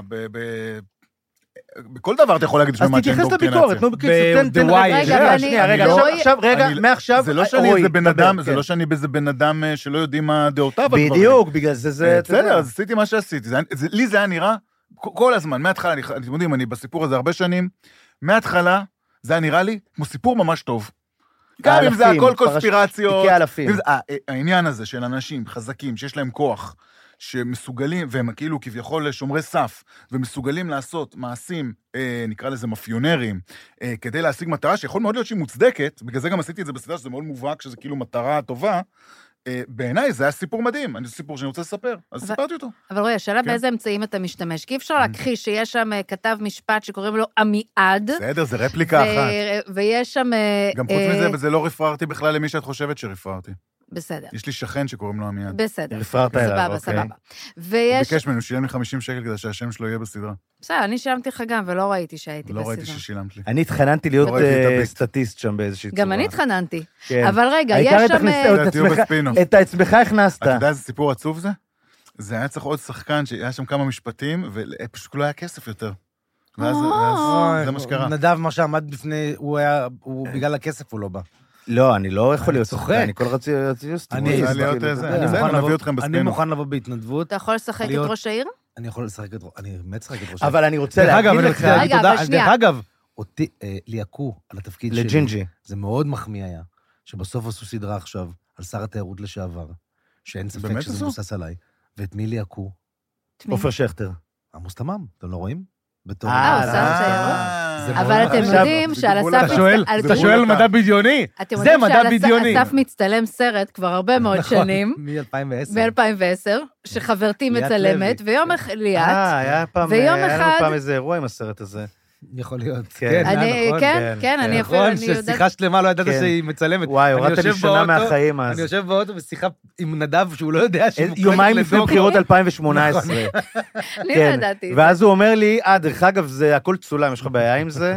בכל דבר אתה יכול להגיד אז שממד של תתייחס אינדוקטרינציה. לביקורת, נו בקיצור, תן... ב-The Wire. רגע, רגע, רועי- מעכשיו... זה לא שאני רועי, איזה בן דבר, אדם, זה כן. לא שאני באיזה בן אדם שלא יודעים מה דעותיו. על דברים. בדיוק, בגלל זה... אתה יודע. בסדר, אז עשיתי מה שעשיתי. לי זה היה נראה, כל הזמן, מההתחלה, אתם יודעים, אני בסיפור הזה הרבה שנים, מההתחלה זה היה נראה לי כמו סיפור ממש טוב. גם אם זה האלפים, הכל קונספירציות. תיקי האלפים. ואם זה- העניין הזה של אנשים חזקים, שיש להם כוח, שמסוגלים, והם כאילו כביכול שומרי סף, ומסוגלים לעשות מעשים, נקרא לזה מאפיונרים, כדי להשיג מטרה שיכול מאוד להיות שהיא מוצדקת, בגלל זה גם עשיתי את זה בסדר, שזה מאוד מובהק, שזה כאילו מטרה טובה, בעיניי זה היה סיפור מדהים, זה סיפור שאני רוצה לספר, אז סיפרתי אותו. אבל רואי, השאלה כן. באיזה אמצעים אתה משתמש, כי אי אפשר להכחיש שיש שם כתב משפט שקוראים לו עמיעד, בסדר, זה רפליקה אחת. ויש שם... גם חוץ מזה, וזה לא רפררתי בכלל למי שאת חושבת שרפררתי. בסדר, יש לי שכן שקוראים לו עמיעד. בסדר. רפררת אליו, סבבה, אוקיי. סבבה. הוא ויש... ביקש ממנו, שילם לי 50 שקל כדי שהשם שלו יהיה בסדרה. בסדר, אני שילמתי לך גם, ולא ראיתי שהייתי לא ראיתי בסדרה. ששילמת לי. אני התחננתי להיות לא ראיתי את הביט. סטטיסט שם באיזושהי צורה. גם אני התחננתי. כן. אבל רגע, העיקר יש שם... תכניס זה תהיו בספינוף. את עצמך הכנסת. אתה יודע איזה סיפור עצוב זה? זה היה צריך עוד שחקן שהיה שם כמה משפטים, ופשוט לא היה כסף יותר. ואז זה מה שקרה. נדב, מה שעמד בפני, הוא בגלל הכסף הוא לא בא. לא, אני לא יכול להיות צוחק. שחקן, אני כל רציתי להיות אני- סטטיסט, זה להיות כאילו, זה. אתה יודע. בסדר, מוכן נביא לבוא- אתכם אני בספינוף. מוכן לבוא בהתנדבות, אתה יכול לשחק את להיות- ראש העיר? אני יכול לשחק את... אני באמת לשחק את ראש העיר. אבל אני רוצה דרך אגב, להגיד אני לך, רוצה להגיד רגע, תודה. אבל שנייה. דרך אגב, אותי, ליעקו על התפקיד שלי. לג'ינג'י. זה מאוד מחמיא היה, שבסוף עשו סדרה עכשיו על שר התיירות לשעבר, שאין ספק באמת שזה עשו? מבוסס עליי. ואת מי ליעקו? עופר שכטר. עמוס תמם, אתם לא רואים? בתור... הוא שר תיירות? זה אבל מאוד- אתם עכשיו, יודעים שעל דיברו הסף... אתה שואל, על- אתה שואל מדע בדיוני? אתם זה יודעים מדע שעל בדיוני. הסף מצטלם סרט כבר הרבה מאוד שנים, מ-2010. ב-2010, שחברתי ליאת מצלמת, לוי. ויום אחד... ליאת. היה פעם, ויום היה לנו אחד- פעם איזה אירוע עם הסרט הזה. יכול להיות. כן. אני, כן, כן, אני אפילו, נכון, אני יודעת... ששיחה שלמה לא ידעת כן. שהיא מצלמת. וואי, אני הורדת לי יושב שנה באוטו- מהחיים אז. אני יושב באוטו בשיחה עם נדב שהוא לא יודע שהיא מוקלטת יומיים לפני לדוקו. בחירות 2018. אני לא כן. ידעתי. ואז הוא אומר לי, דרך אגב, זה הכל צולם, יש לך בעיה עם זה?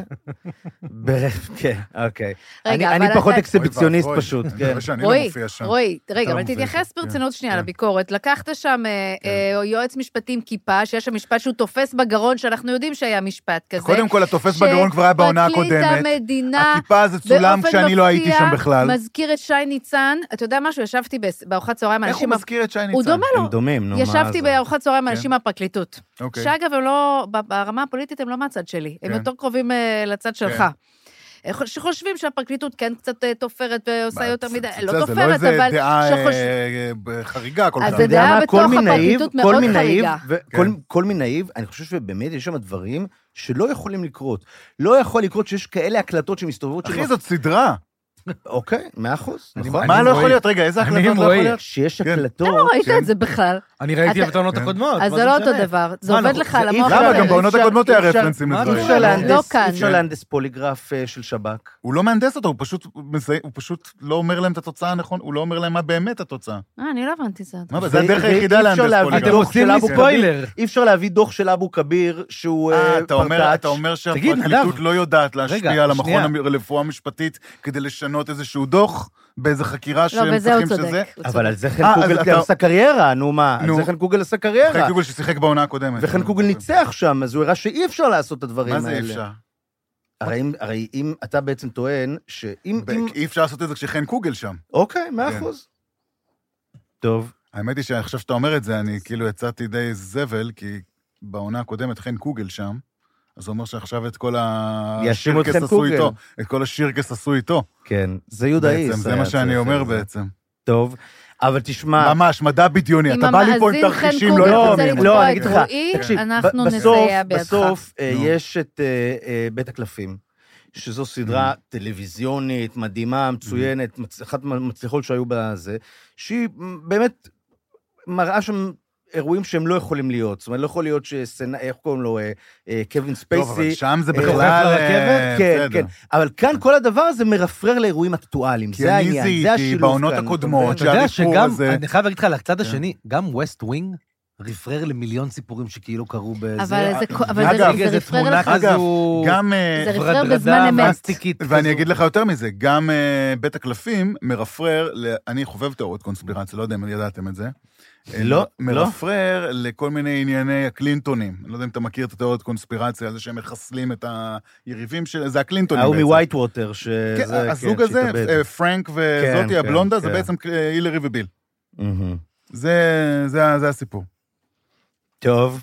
כן, אוקיי. רגע, אני אבל פחות אתה- אקסיביציוניסט אוי פשוט, ואבוי. כן. אני מקווה שאני לא רועי, מופיע שם. רועי, רגע, לא אבל מופיע תתייחס שם, ברצינות שנייה כן. לביקורת. לקחת שם יועץ משפטי עם כיפה, שיש שם משפט שהוא תופס בגרון, שאנחנו יודעים שהיה משפט כזה. קודם כל, התופס בגרון כבר היה בעונה הקודמת. שפרקליט המדינה, הכיפה זה צולם באופן כשאני לא הייתי מפתיע, שם בכלל. מזכיר את שי ניצן. אתה יודע משהו? ישבתי בארוחת צהריים, איך הוא אנשים... מזכיר את שי ניצן? הוא דומה לו. הם דומים, נו, מה ישבתי זה? בארוחת צהריים עם כן. אנשים מהפרקליטות. אוקיי. שאגב, הם לא, ברמה הפוליטית הם לא מהצד שלי, הם כן. יותר קרובים לצד שלך. שחושבים שהפרקליטות כן קצת תופרת ועושה יותר מדי, לא זה תופרת, לא איזה אבל דעה שחושבים... חריגה כל אז כך. זה אתה יודע דעה מה? בתוך כל מי נאיב, הפרקליטות כל מאוד מי נאיב, חריגה. כל מי נאיב, אני חושב שבאמת יש שם דברים שלא יכולים לקרות. לא יכול לקרות שיש כאלה הקלטות שמסתובבות... אחי, זאת סדרה. אוקיי, 100%, נכון. מה לא יכול רועי. להיות? רגע, איזה אני הקלטות עם לא יכול רועי. להיות? שיש כן. הקלטות... אתה לא ראית כן. את זה בכלל. אני ראיתי אתה- בתאונות כן. הקודמות. אז מה זה לא משנה? אותו דבר, זה מה, עובד אנחנו- לך על המוח. למה? אחרת. גם בעונות אי אפשר- הקודמות היה אי אפשר- רפרנסים מה לדברים. זה אי לא אפשר כאן. להנדס להנדס פוליגרף של שב"כ. הוא לא מהנדס אותו, הוא פשוט לא אומר להם את התוצאה הנכון, הוא לא אומר להם מה באמת התוצאה. אני לא הבנתי את זה. מה, זה הדרך ואי היחידה אפשר להנדס להביא אתם פוליגרף. דוח עושים של לי אבו ספוילר. אי אפשר להביא דוח של אבו כביר, שהוא אתה פרטאץ'. אומר תגיד, שהפרקליטות נדב. לא יודעת להשפיע רגע, על המכון שנייה. לרפואה משפטית כדי לשנות איזשהו דוח באיזה חקירה לא, בזה הוא שהם צריכים שזה. צודק. הוא אבל על צודק. זה חן אז קוגל אתה- עשה קריירה, נו מה, על נו. זה חן קוגל עשה חן קריירה. קוגל ששיחק בעונה הקודמת. וחן קוגל ניצח שם, אז הוא הראה שאי אפשר לעשות את הדברים מה האלה. זה אי אפשר? הרי אם אתה בעצם טוען שאם... אי אפשר לעשות את זה כשחן קוגל שם. אוקיי, 100%. טוב. האמת היא שאני חושב שאתה אומר את זה, אני כאילו יצאתי די זבל, כי בעונה הקודמת חן קוגל שם, אז הוא אומר שעכשיו את כל יאשימו את השירקס חן עשו קוגל. איתו, את כל השירקס עשו איתו. כן, זה יהודה איס. בעצם, זה היה מה שאני צריך אומר את זה. בעצם. טוב, אבל תשמע... ממש, מדע בדיוני, אם אתה בא לי פה עם המאזין חן תרחישים לא קוגל רוצה יכולים. לקרוא אני את אגיד לך, רועי, תקשיב, אנחנו בסוף- נסייע בידך. בסוף נו. יש את בית הקלפים, שזו סדרה טלוויזיונית, מדהימה, מצוינת, אחת מהמצליחות שהיו בזה, שהיא באמת מראה שם אירועים שהם לא יכולים להיות. זאת אומרת, לא יכול להיות איך קוראים לו, קווין ספייסי. טוב, אבל שם זה דוחף בכלל... לרכבת? כן, בסדר. כן. אבל כאן כל הדבר הזה מרפרר לאירועים אקטואליים. כי זה אני העניין, זה זיהיתי השילוב בעונות כאן. הקודמות, אתה יודע שהריפור שגם, הזה- אני חייב להגיד לך, לצד השני, גם ווסט ווינג רפרר למיליון סיפורים שכאילו קרו בזה. אבל אגב, זה איזה רפרר תמונה לך. אגב, כזו... גם... זה רפרר בזמן אמת. מסטיקית ואני כזו. אגיד לך יותר מזה, גם בית הקלפים מרפרר, אני חובב תיאוריות קונספירציה, לא יודע אם ידעתם את זה. לא, מרפרר לכל מיני ענייני הקלינטונים. אני לא יודע אם אתה מכיר את התיאוריות קונספירציה, זה שהם מחסלים את היריבים של... זה הקלינטונים ההוא בעצם. מווייט ווטר, שזה... כן, הזוג הזה, פרנק וזאתי כן, הבלונדה, כן, זה כן. בעצם הילרי וביל. מהמם. זה הסיפור. טוב.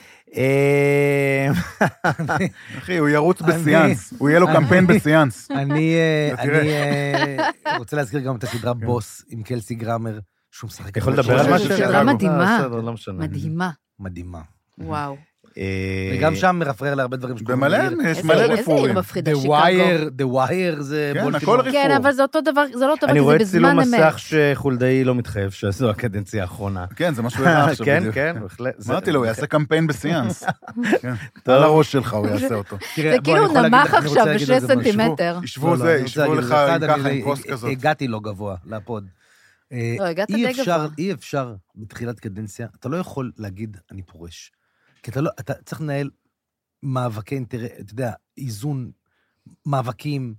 אחי, הוא ירוץ בסיאנס, הוא יהיה לו קמפיין בסיאנס. אני תראה. רוצה להזכיר גם את הסדרה בוס עם קלסי גרמר, שהוא משחק... יכול לדבר ממש על משהו? סדרה סדרה מדהימה. בסדר, לא משנה. מדהימה. מדהימה. וואו. וגם שם מרפרר להרבה דברים שקורים במלא, בעיר. יש איזה מלא עיר ריפורים. מפחידה, The שיקגו. Wire זה כן, בולטימור. הכל ריפור. כן, אבל זה אותו דבר, זה לא אותו דבר, אני כי רואה זה צילום בזמן אמת. מסך שחולדאי לא מתחייב שזו הקדנציה האחרונה. כן, זה מה שהוא הראה עכשיו. כן, בדיוק. כן, בהחלט. זה- אמרתי לו, הוא יעשה קמפיין בסיאנס. כן. טוב. על הראש שלך הוא יעשה אותו. תראה, זה בוא, כאילו אני הוא יכול להגיד נמך לך, אני רוצה עכשיו להגיד בשני לזה משהו. סנטימטר. ישבו לא, אני רוצה ישבו להגיד לך אחד, עם ככה, אני עם כוס כזאת. הגעתי לא גבוה לפוד. לא, הגעת די גבוה. אי אפשר בתחילת קדנציה, אתה לא יכול להגיד, אני פורש. כי אתה צריך לנהל מאבקי אינטרס, אתה יודע, איזון, מאבקים,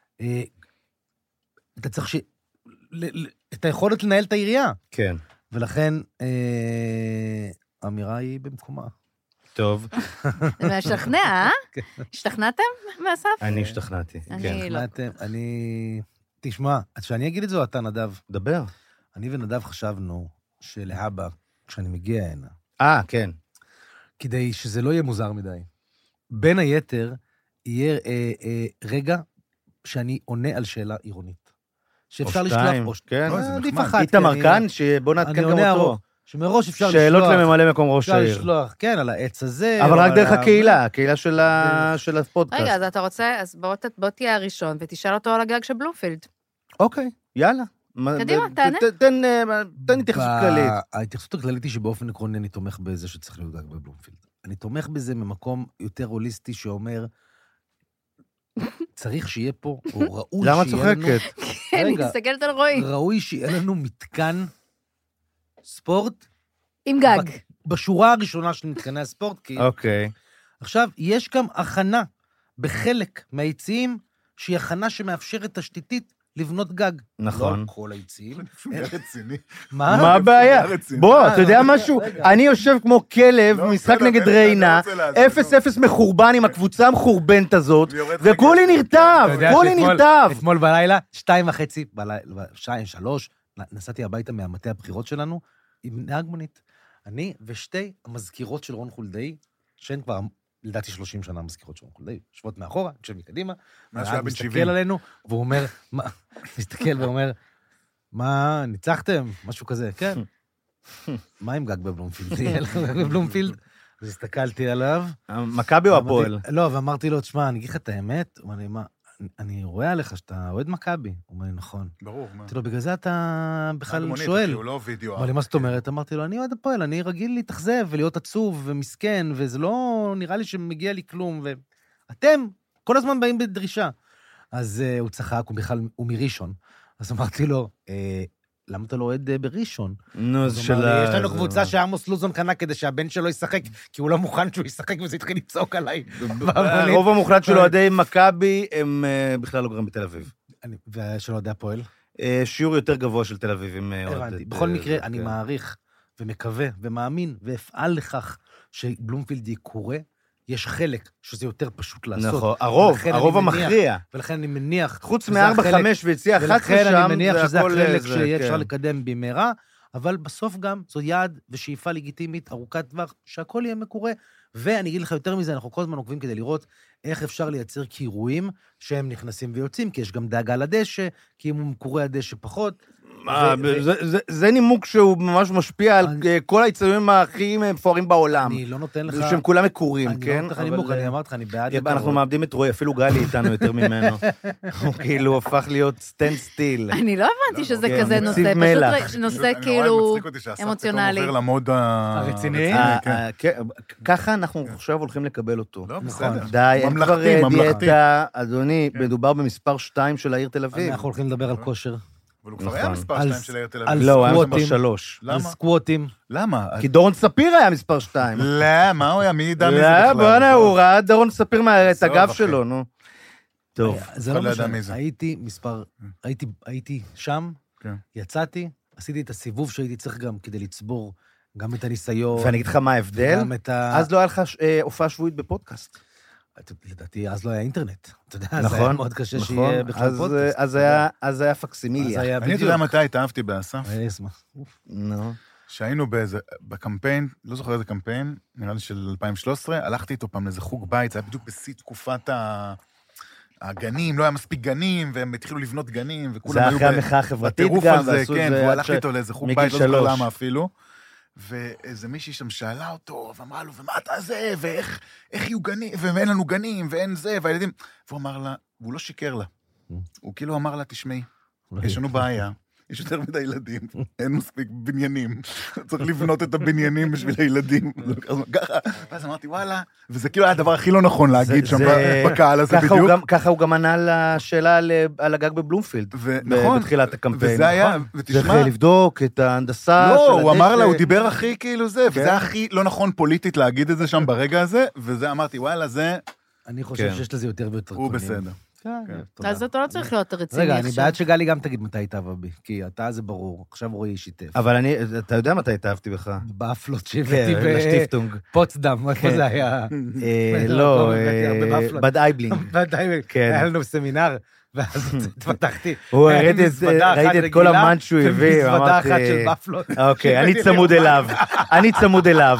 אתה צריך את היכולת לנהל את העירייה. כן. ולכן, האמירה היא במקומה. טוב, זה משכנע, אה? השתכנעתם מאסף? אני השתכנעתי. אני כן. לא. תשמע, אז שאני אגיד את זה, או אתה נדב? דבר. אני ונדב חשבנו שלהבא, כשאני מגיע הנה, כן. כדי שזה לא יהיה מוזר מדי, בין היתר, יהיה רגע שאני עונה על שאלה עירונית. שאפשר לשלוח... כן. לא, זה עדיף נחמד. אחת, איתמר כי כאן, שבוא אני נעדכן גם עונה אותו. שמראש אפשר לשלוח... שאלות לממלא מקום ראש אפשר העיר. לשלוח, כן, על העץ הזה. אבל או רק על דרך ה- הקהילה, הקהילה של הפודקאסט. רגע, אז אתה רוצה, אז בוא תהיה הראשון ותשאל אותו על הגג של בלומפילד. אוקיי. יאללה. קדימה, תענה. תן התייחסות כללית. ההתייחסות הכללית היא שבאופן עקרוני אני תומך בזה שצריך להיות גג בבלומפילד. אני תומך בזה ממקום יותר הוליסטי שאומר, צריך שיהיה פה, או ראוי למה שיהיה לנו... צוחקת? כן, אני רגע. מסתכלת על רועי. ראוי שיהיה לנו מתקן ספורט עם גג. בשורה הראשונה של מתקני הספורט, כי אוקיי. עכשיו, יש גם הכנה בחלק מהיציעים, שהיא הכנה שמאפשרת תשתיתית לבנות גג. נכון. לא כל היציעים. זה רציני. מה הבעיה? רציני. בוא, אתה יודע משהו? רגע. אני יושב כמו כלב, לא, משחק בסדר, נגד אני ריינה, לא רוצה לעזור, 0-0 מחורבן עם הקבוצה המחורבנת הזאת, אני יורד וכולי לך נרטב, אתה יודע כולי שאתמול- נרטב. אתמול בלילה, 2:30 בלילה, 3, נסעתי הביתה מהמטה הבחירות שלנו, עם נהג מונית. אני ושתי המזכירות של רון חולדאי, שהן כבר, לדעתי 30 שנה המזכירות של רון חולדאי, יושבות מאחורה, יושב מקדימה, מאז שהיה הנהג בן מסתכל 70. עלינו, והוא אומר, מסתכל ואומר, מה, ניצחתם? משהו כזה, כן. מה עם גג בבלומפילד? יהיה לך גג בבלומפילד? אז הסתכלתי עליו. מכבי או הפועל? לא, ואמרתי לו, תשמע, אני אגיד לך את האמת, הוא אמר לי, מה, אני רואה עליך שאתה אוהד מכבי. הוא אומר לי, נכון. ברור. מה? אמרתי לו, בגלל זה אתה בכלל מונית, שואל. אחי, הוא לא וידאו. אמר לי, מה זאת אומרת? אמרתי לו, אני אוהד הפועל, אני רגיל להתאכזב ולהיות עצוב ומסכן, וזה לא נראה לי שמגיע לי כלום, ואתם כל הזמן באים בדרישה. אז הוא צחק, הוא מראשון. אז אמרתי לו, למה אתה לא אוהד בראשון? נו, אז זה הוא של אמר לי, יש לנו קבוצה שעמוס לוזון קנה כדי שהבן שלו ישחק, כי הוא לא מוכן שהוא ישחק, וזה התחיל לצעוק עליי. הרוב המוחלט של אוהדי מכבי הם בכלל לא גרים בתל אביב. ושל אוהדי הפועל? שיעור יותר גבוה של תל אביבים. הבנתי. בכל מקרה, אני כן. מעריך ומקווה ומאמין ואפעל לכך שבלומפילד יקורה. יש חלק שזה יותר פשוט לעשות. נכון, ולכן הרוב אני מניח- המכריע. ולכן אני מניח... חוץ שזה מ-4, החלק- 5 ויציאה 11 שם, ולכן אני מניח שזה הכל החלק זה, שיהיה אפשר כן. לקדם במהרה, אבל בסוף גם זו יעד ושאיפה לגיטימית, ארוכת טווח, שהכל יהיה מקורה. ואני אגיד לך יותר מזה, אנחנו כל הזמן עוקבים כדי לראות איך אפשר לייצר קירויים שהם נכנסים ויוצאים, כי יש גם דאגה לדשא, כי אם הוא מקורה הדשא פחות. זה נימוק שהוא ממש משפיע על כל האצטדיונים הכי מפוארים בעולם. אני לא נותן לך... שהם כולם מקורים, כן? אני לא נותן לך נימוק, אני אמרתי לך, אני בעד... אנחנו מאבדים את רועי, אפילו גלי איתנו יותר ממנו. הוא כאילו הפך להיות סטנד סטיל. אני לא הבנתי שזה כזה נושא, פשוט נושא כאילו אמוציונלי. עובר למוד הרציני. ככה אנחנו עכשיו הולכים לקבל אותו. לא, בסדר. די, אין כבר דיאטה, אדוני, מדובר במספר 2 של העיר תל אביב. אנחנו הולכים לדבר על כושר. אבל הוא כבר היה מספר 2 של העיר תל אביב. על לא, היה סקווטים. מספר 3. על סקווטים. למה? כי דורון ספיר היה מספר 2. לא, מה הוא היה? מי ידע מי זה לא, בכלל? בוא'נה, הוא ראה דורון ספיר את הגב שלו, נו. טוב. זה לא משנה. הייתי שם, יצאתי, עשיתי את הסיבוב שהייתי צריך גם כדי לצבור גם את הניסיון. ואני אגיד לך מה ההבדל? אז לא היה לך הופעה שבועית בפודקאסט. לדעתי, אז לא היה אינטרנט. אתה יודע, זה היה נכון, מאוד קשה שיהיה בכלל פודקאסט. אז היה פקסימיליה. אני אתה יודע מתי התאהבתי באסף? אני אשמח. נו. שהיינו בקמפיין, לא זוכר איזה קמפיין, נראה לי של 2013, הלכתי איתו פעם לאיזה חוג בית, זה היה בדיוק בשיא תקופת הגנים, לא היה מספיק גנים, והם התחילו לבנות גנים, וכולם היו... זה אחרי המחאה החברתית בטירוף גם, על זה, כן, והוא הלך איתו לאיזה חוג בית, לא זוכר למה אפילו. ואיזה מישהי שם שאלה אותו, ואמרה לו, ומה אתה זה, ואיך יהיו גנים, ואין לנו גנים, ואין זה, והילדים... והוא אמר לה, והוא לא שיקר לה. הוא כאילו אמר לה, תשמעי, יש לנו בעיה, יש יותר מדי ילדים, אין מספיק בניינים, צריך לבנות את הבניינים בשביל הילדים. ככה, ואז אמרתי, וואלה, וזה כאילו היה הדבר הכי לא נכון להגיד שם בקהל הזה בדיוק. ככה הוא גם ענה לשאלה על הגג בבלומפילד, בתחילת הקמפיין. וזה היה, ותשמע... צריך לבדוק את ההנדסה של הדשא. לא, הוא אמר לה, הוא דיבר הכי כאילו זה, וזה היה הכי לא נכון פוליטית להגיד את זה שם ברגע הזה, וזה אמרתי, וואלה, זה... אני חושב שיש לזה יותר ויותר הוא בסדר. אז אתה לא צריך להיות רציני עכשיו. רגע, אני בעד שגלי גם תגיד מתי התאהבה בי, כי אתה זה ברור, עכשיו רועי שיתף. אבל אתה יודע מתי התאהבתי בך? באפלות שהבאתי לשטיפטונג. בפוצדם, איפה זה היה? לא, בד אייבלינג. בד אייבלינג, היה לנו סמינר, ואז התפתחתי. ראיתי את כל המאנץ' שהוא הביא, ומזוודה אחת של באפלות. אוקיי, אני צמוד אליו.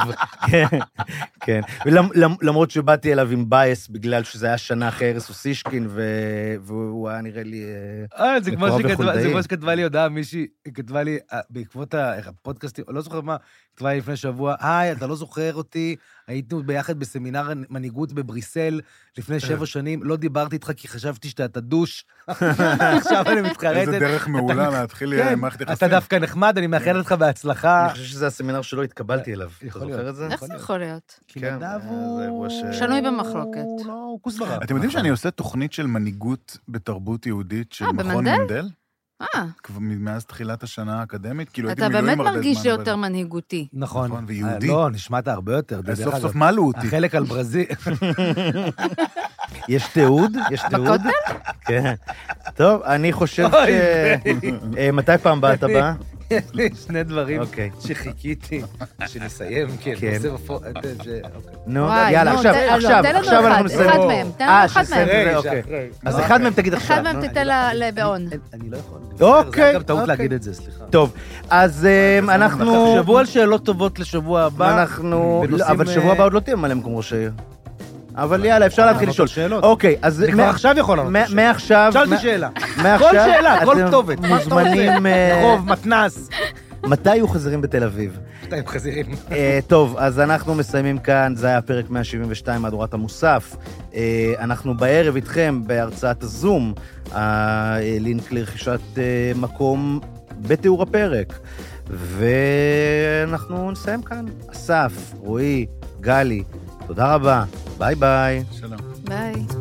כן, למרות שבאתי אליו עם בייס, בגלל שזה היה שנה אחרי ארס אוסישקין, והוא היה נראה לי... זה כמו שכתבה לי הודעה, מישהי כתבה לי, בעקבות הפודקאסטים, לא זוכר מה, כתבה לי לפני שבוע, אתה לא זוכר אותי, היינו ביחד בסמינר מנהיגות בבריסל לפני 7 שנים, לא דיברתי איתך כי חשבתי שאתה תדוש. עכשיו אני מתחרטת. איזה דרך מעולה להתחיל מערכת יחסים. אתה דווקא נחמד, אני מאחל לך בהצלחה. אני חושב שזה הסמינר שלא התקבלתי אליו. אתה זוכר את זה? איך זה יכול להיות? כי נדב הוא... שנוי במחלוקת. הוא כוסברה. אתם יודעים שאני עושה תוכנית של מנהיגות בתרבות יהודית של מכון מנדל? כבר מאז תחילת השנה האקדמית, כאילו הייתי מילואים הרבה זמן. אתה באמת מרגיש יותר מנהיגותי. נכון. ויהודי. לא, נשמעת הרבה יותר. סוף סוף מעלו אותי. החלק על ברזיל. יש תיעוד? בכותל? כן. טוב, אני חושב מתי פעם באת הבא? יש לי 2 דברים שחיכיתי, שנסיים, כן. נו, יאללה, עכשיו אנחנו נסיים. אחד מהם, תן לנו אחד מהם. אז אחד מהם תגיד עכשיו. אחד מהם תיתן לבעון. אני לא יכול. אוקיי. זה גם טעות להגיד את זה, סליחה. טוב, אז אנחנו... שבוע על שאלות טובות לשבוע הבא. אבל שבוע הבא עוד לא תהיה מלא מקום ראש העיר. אבל יאללה, אפשר להתחיל לשאול. אוקיי, אז... אני כבר עכשיו יכול לענות. מעכשיו... שאלתי שאלה. כל שאלה, כל כתובת. מוזמנים... רחוב, מתנס. מתי יהיו חזירים בתל אביב? מתי יהיו חזירים? טוב, אז אנחנו מסיימים כאן, זה היה פרק 172 מהדורת המוסף. אנחנו בערב איתכם בהרצאת הזום, הלינק לרכישת מקום בתיאור הפרק. ואנחנו נסיים כאן. אסף, רועי, גלי, תודה רבה. ביי ביי. שלום. ביי.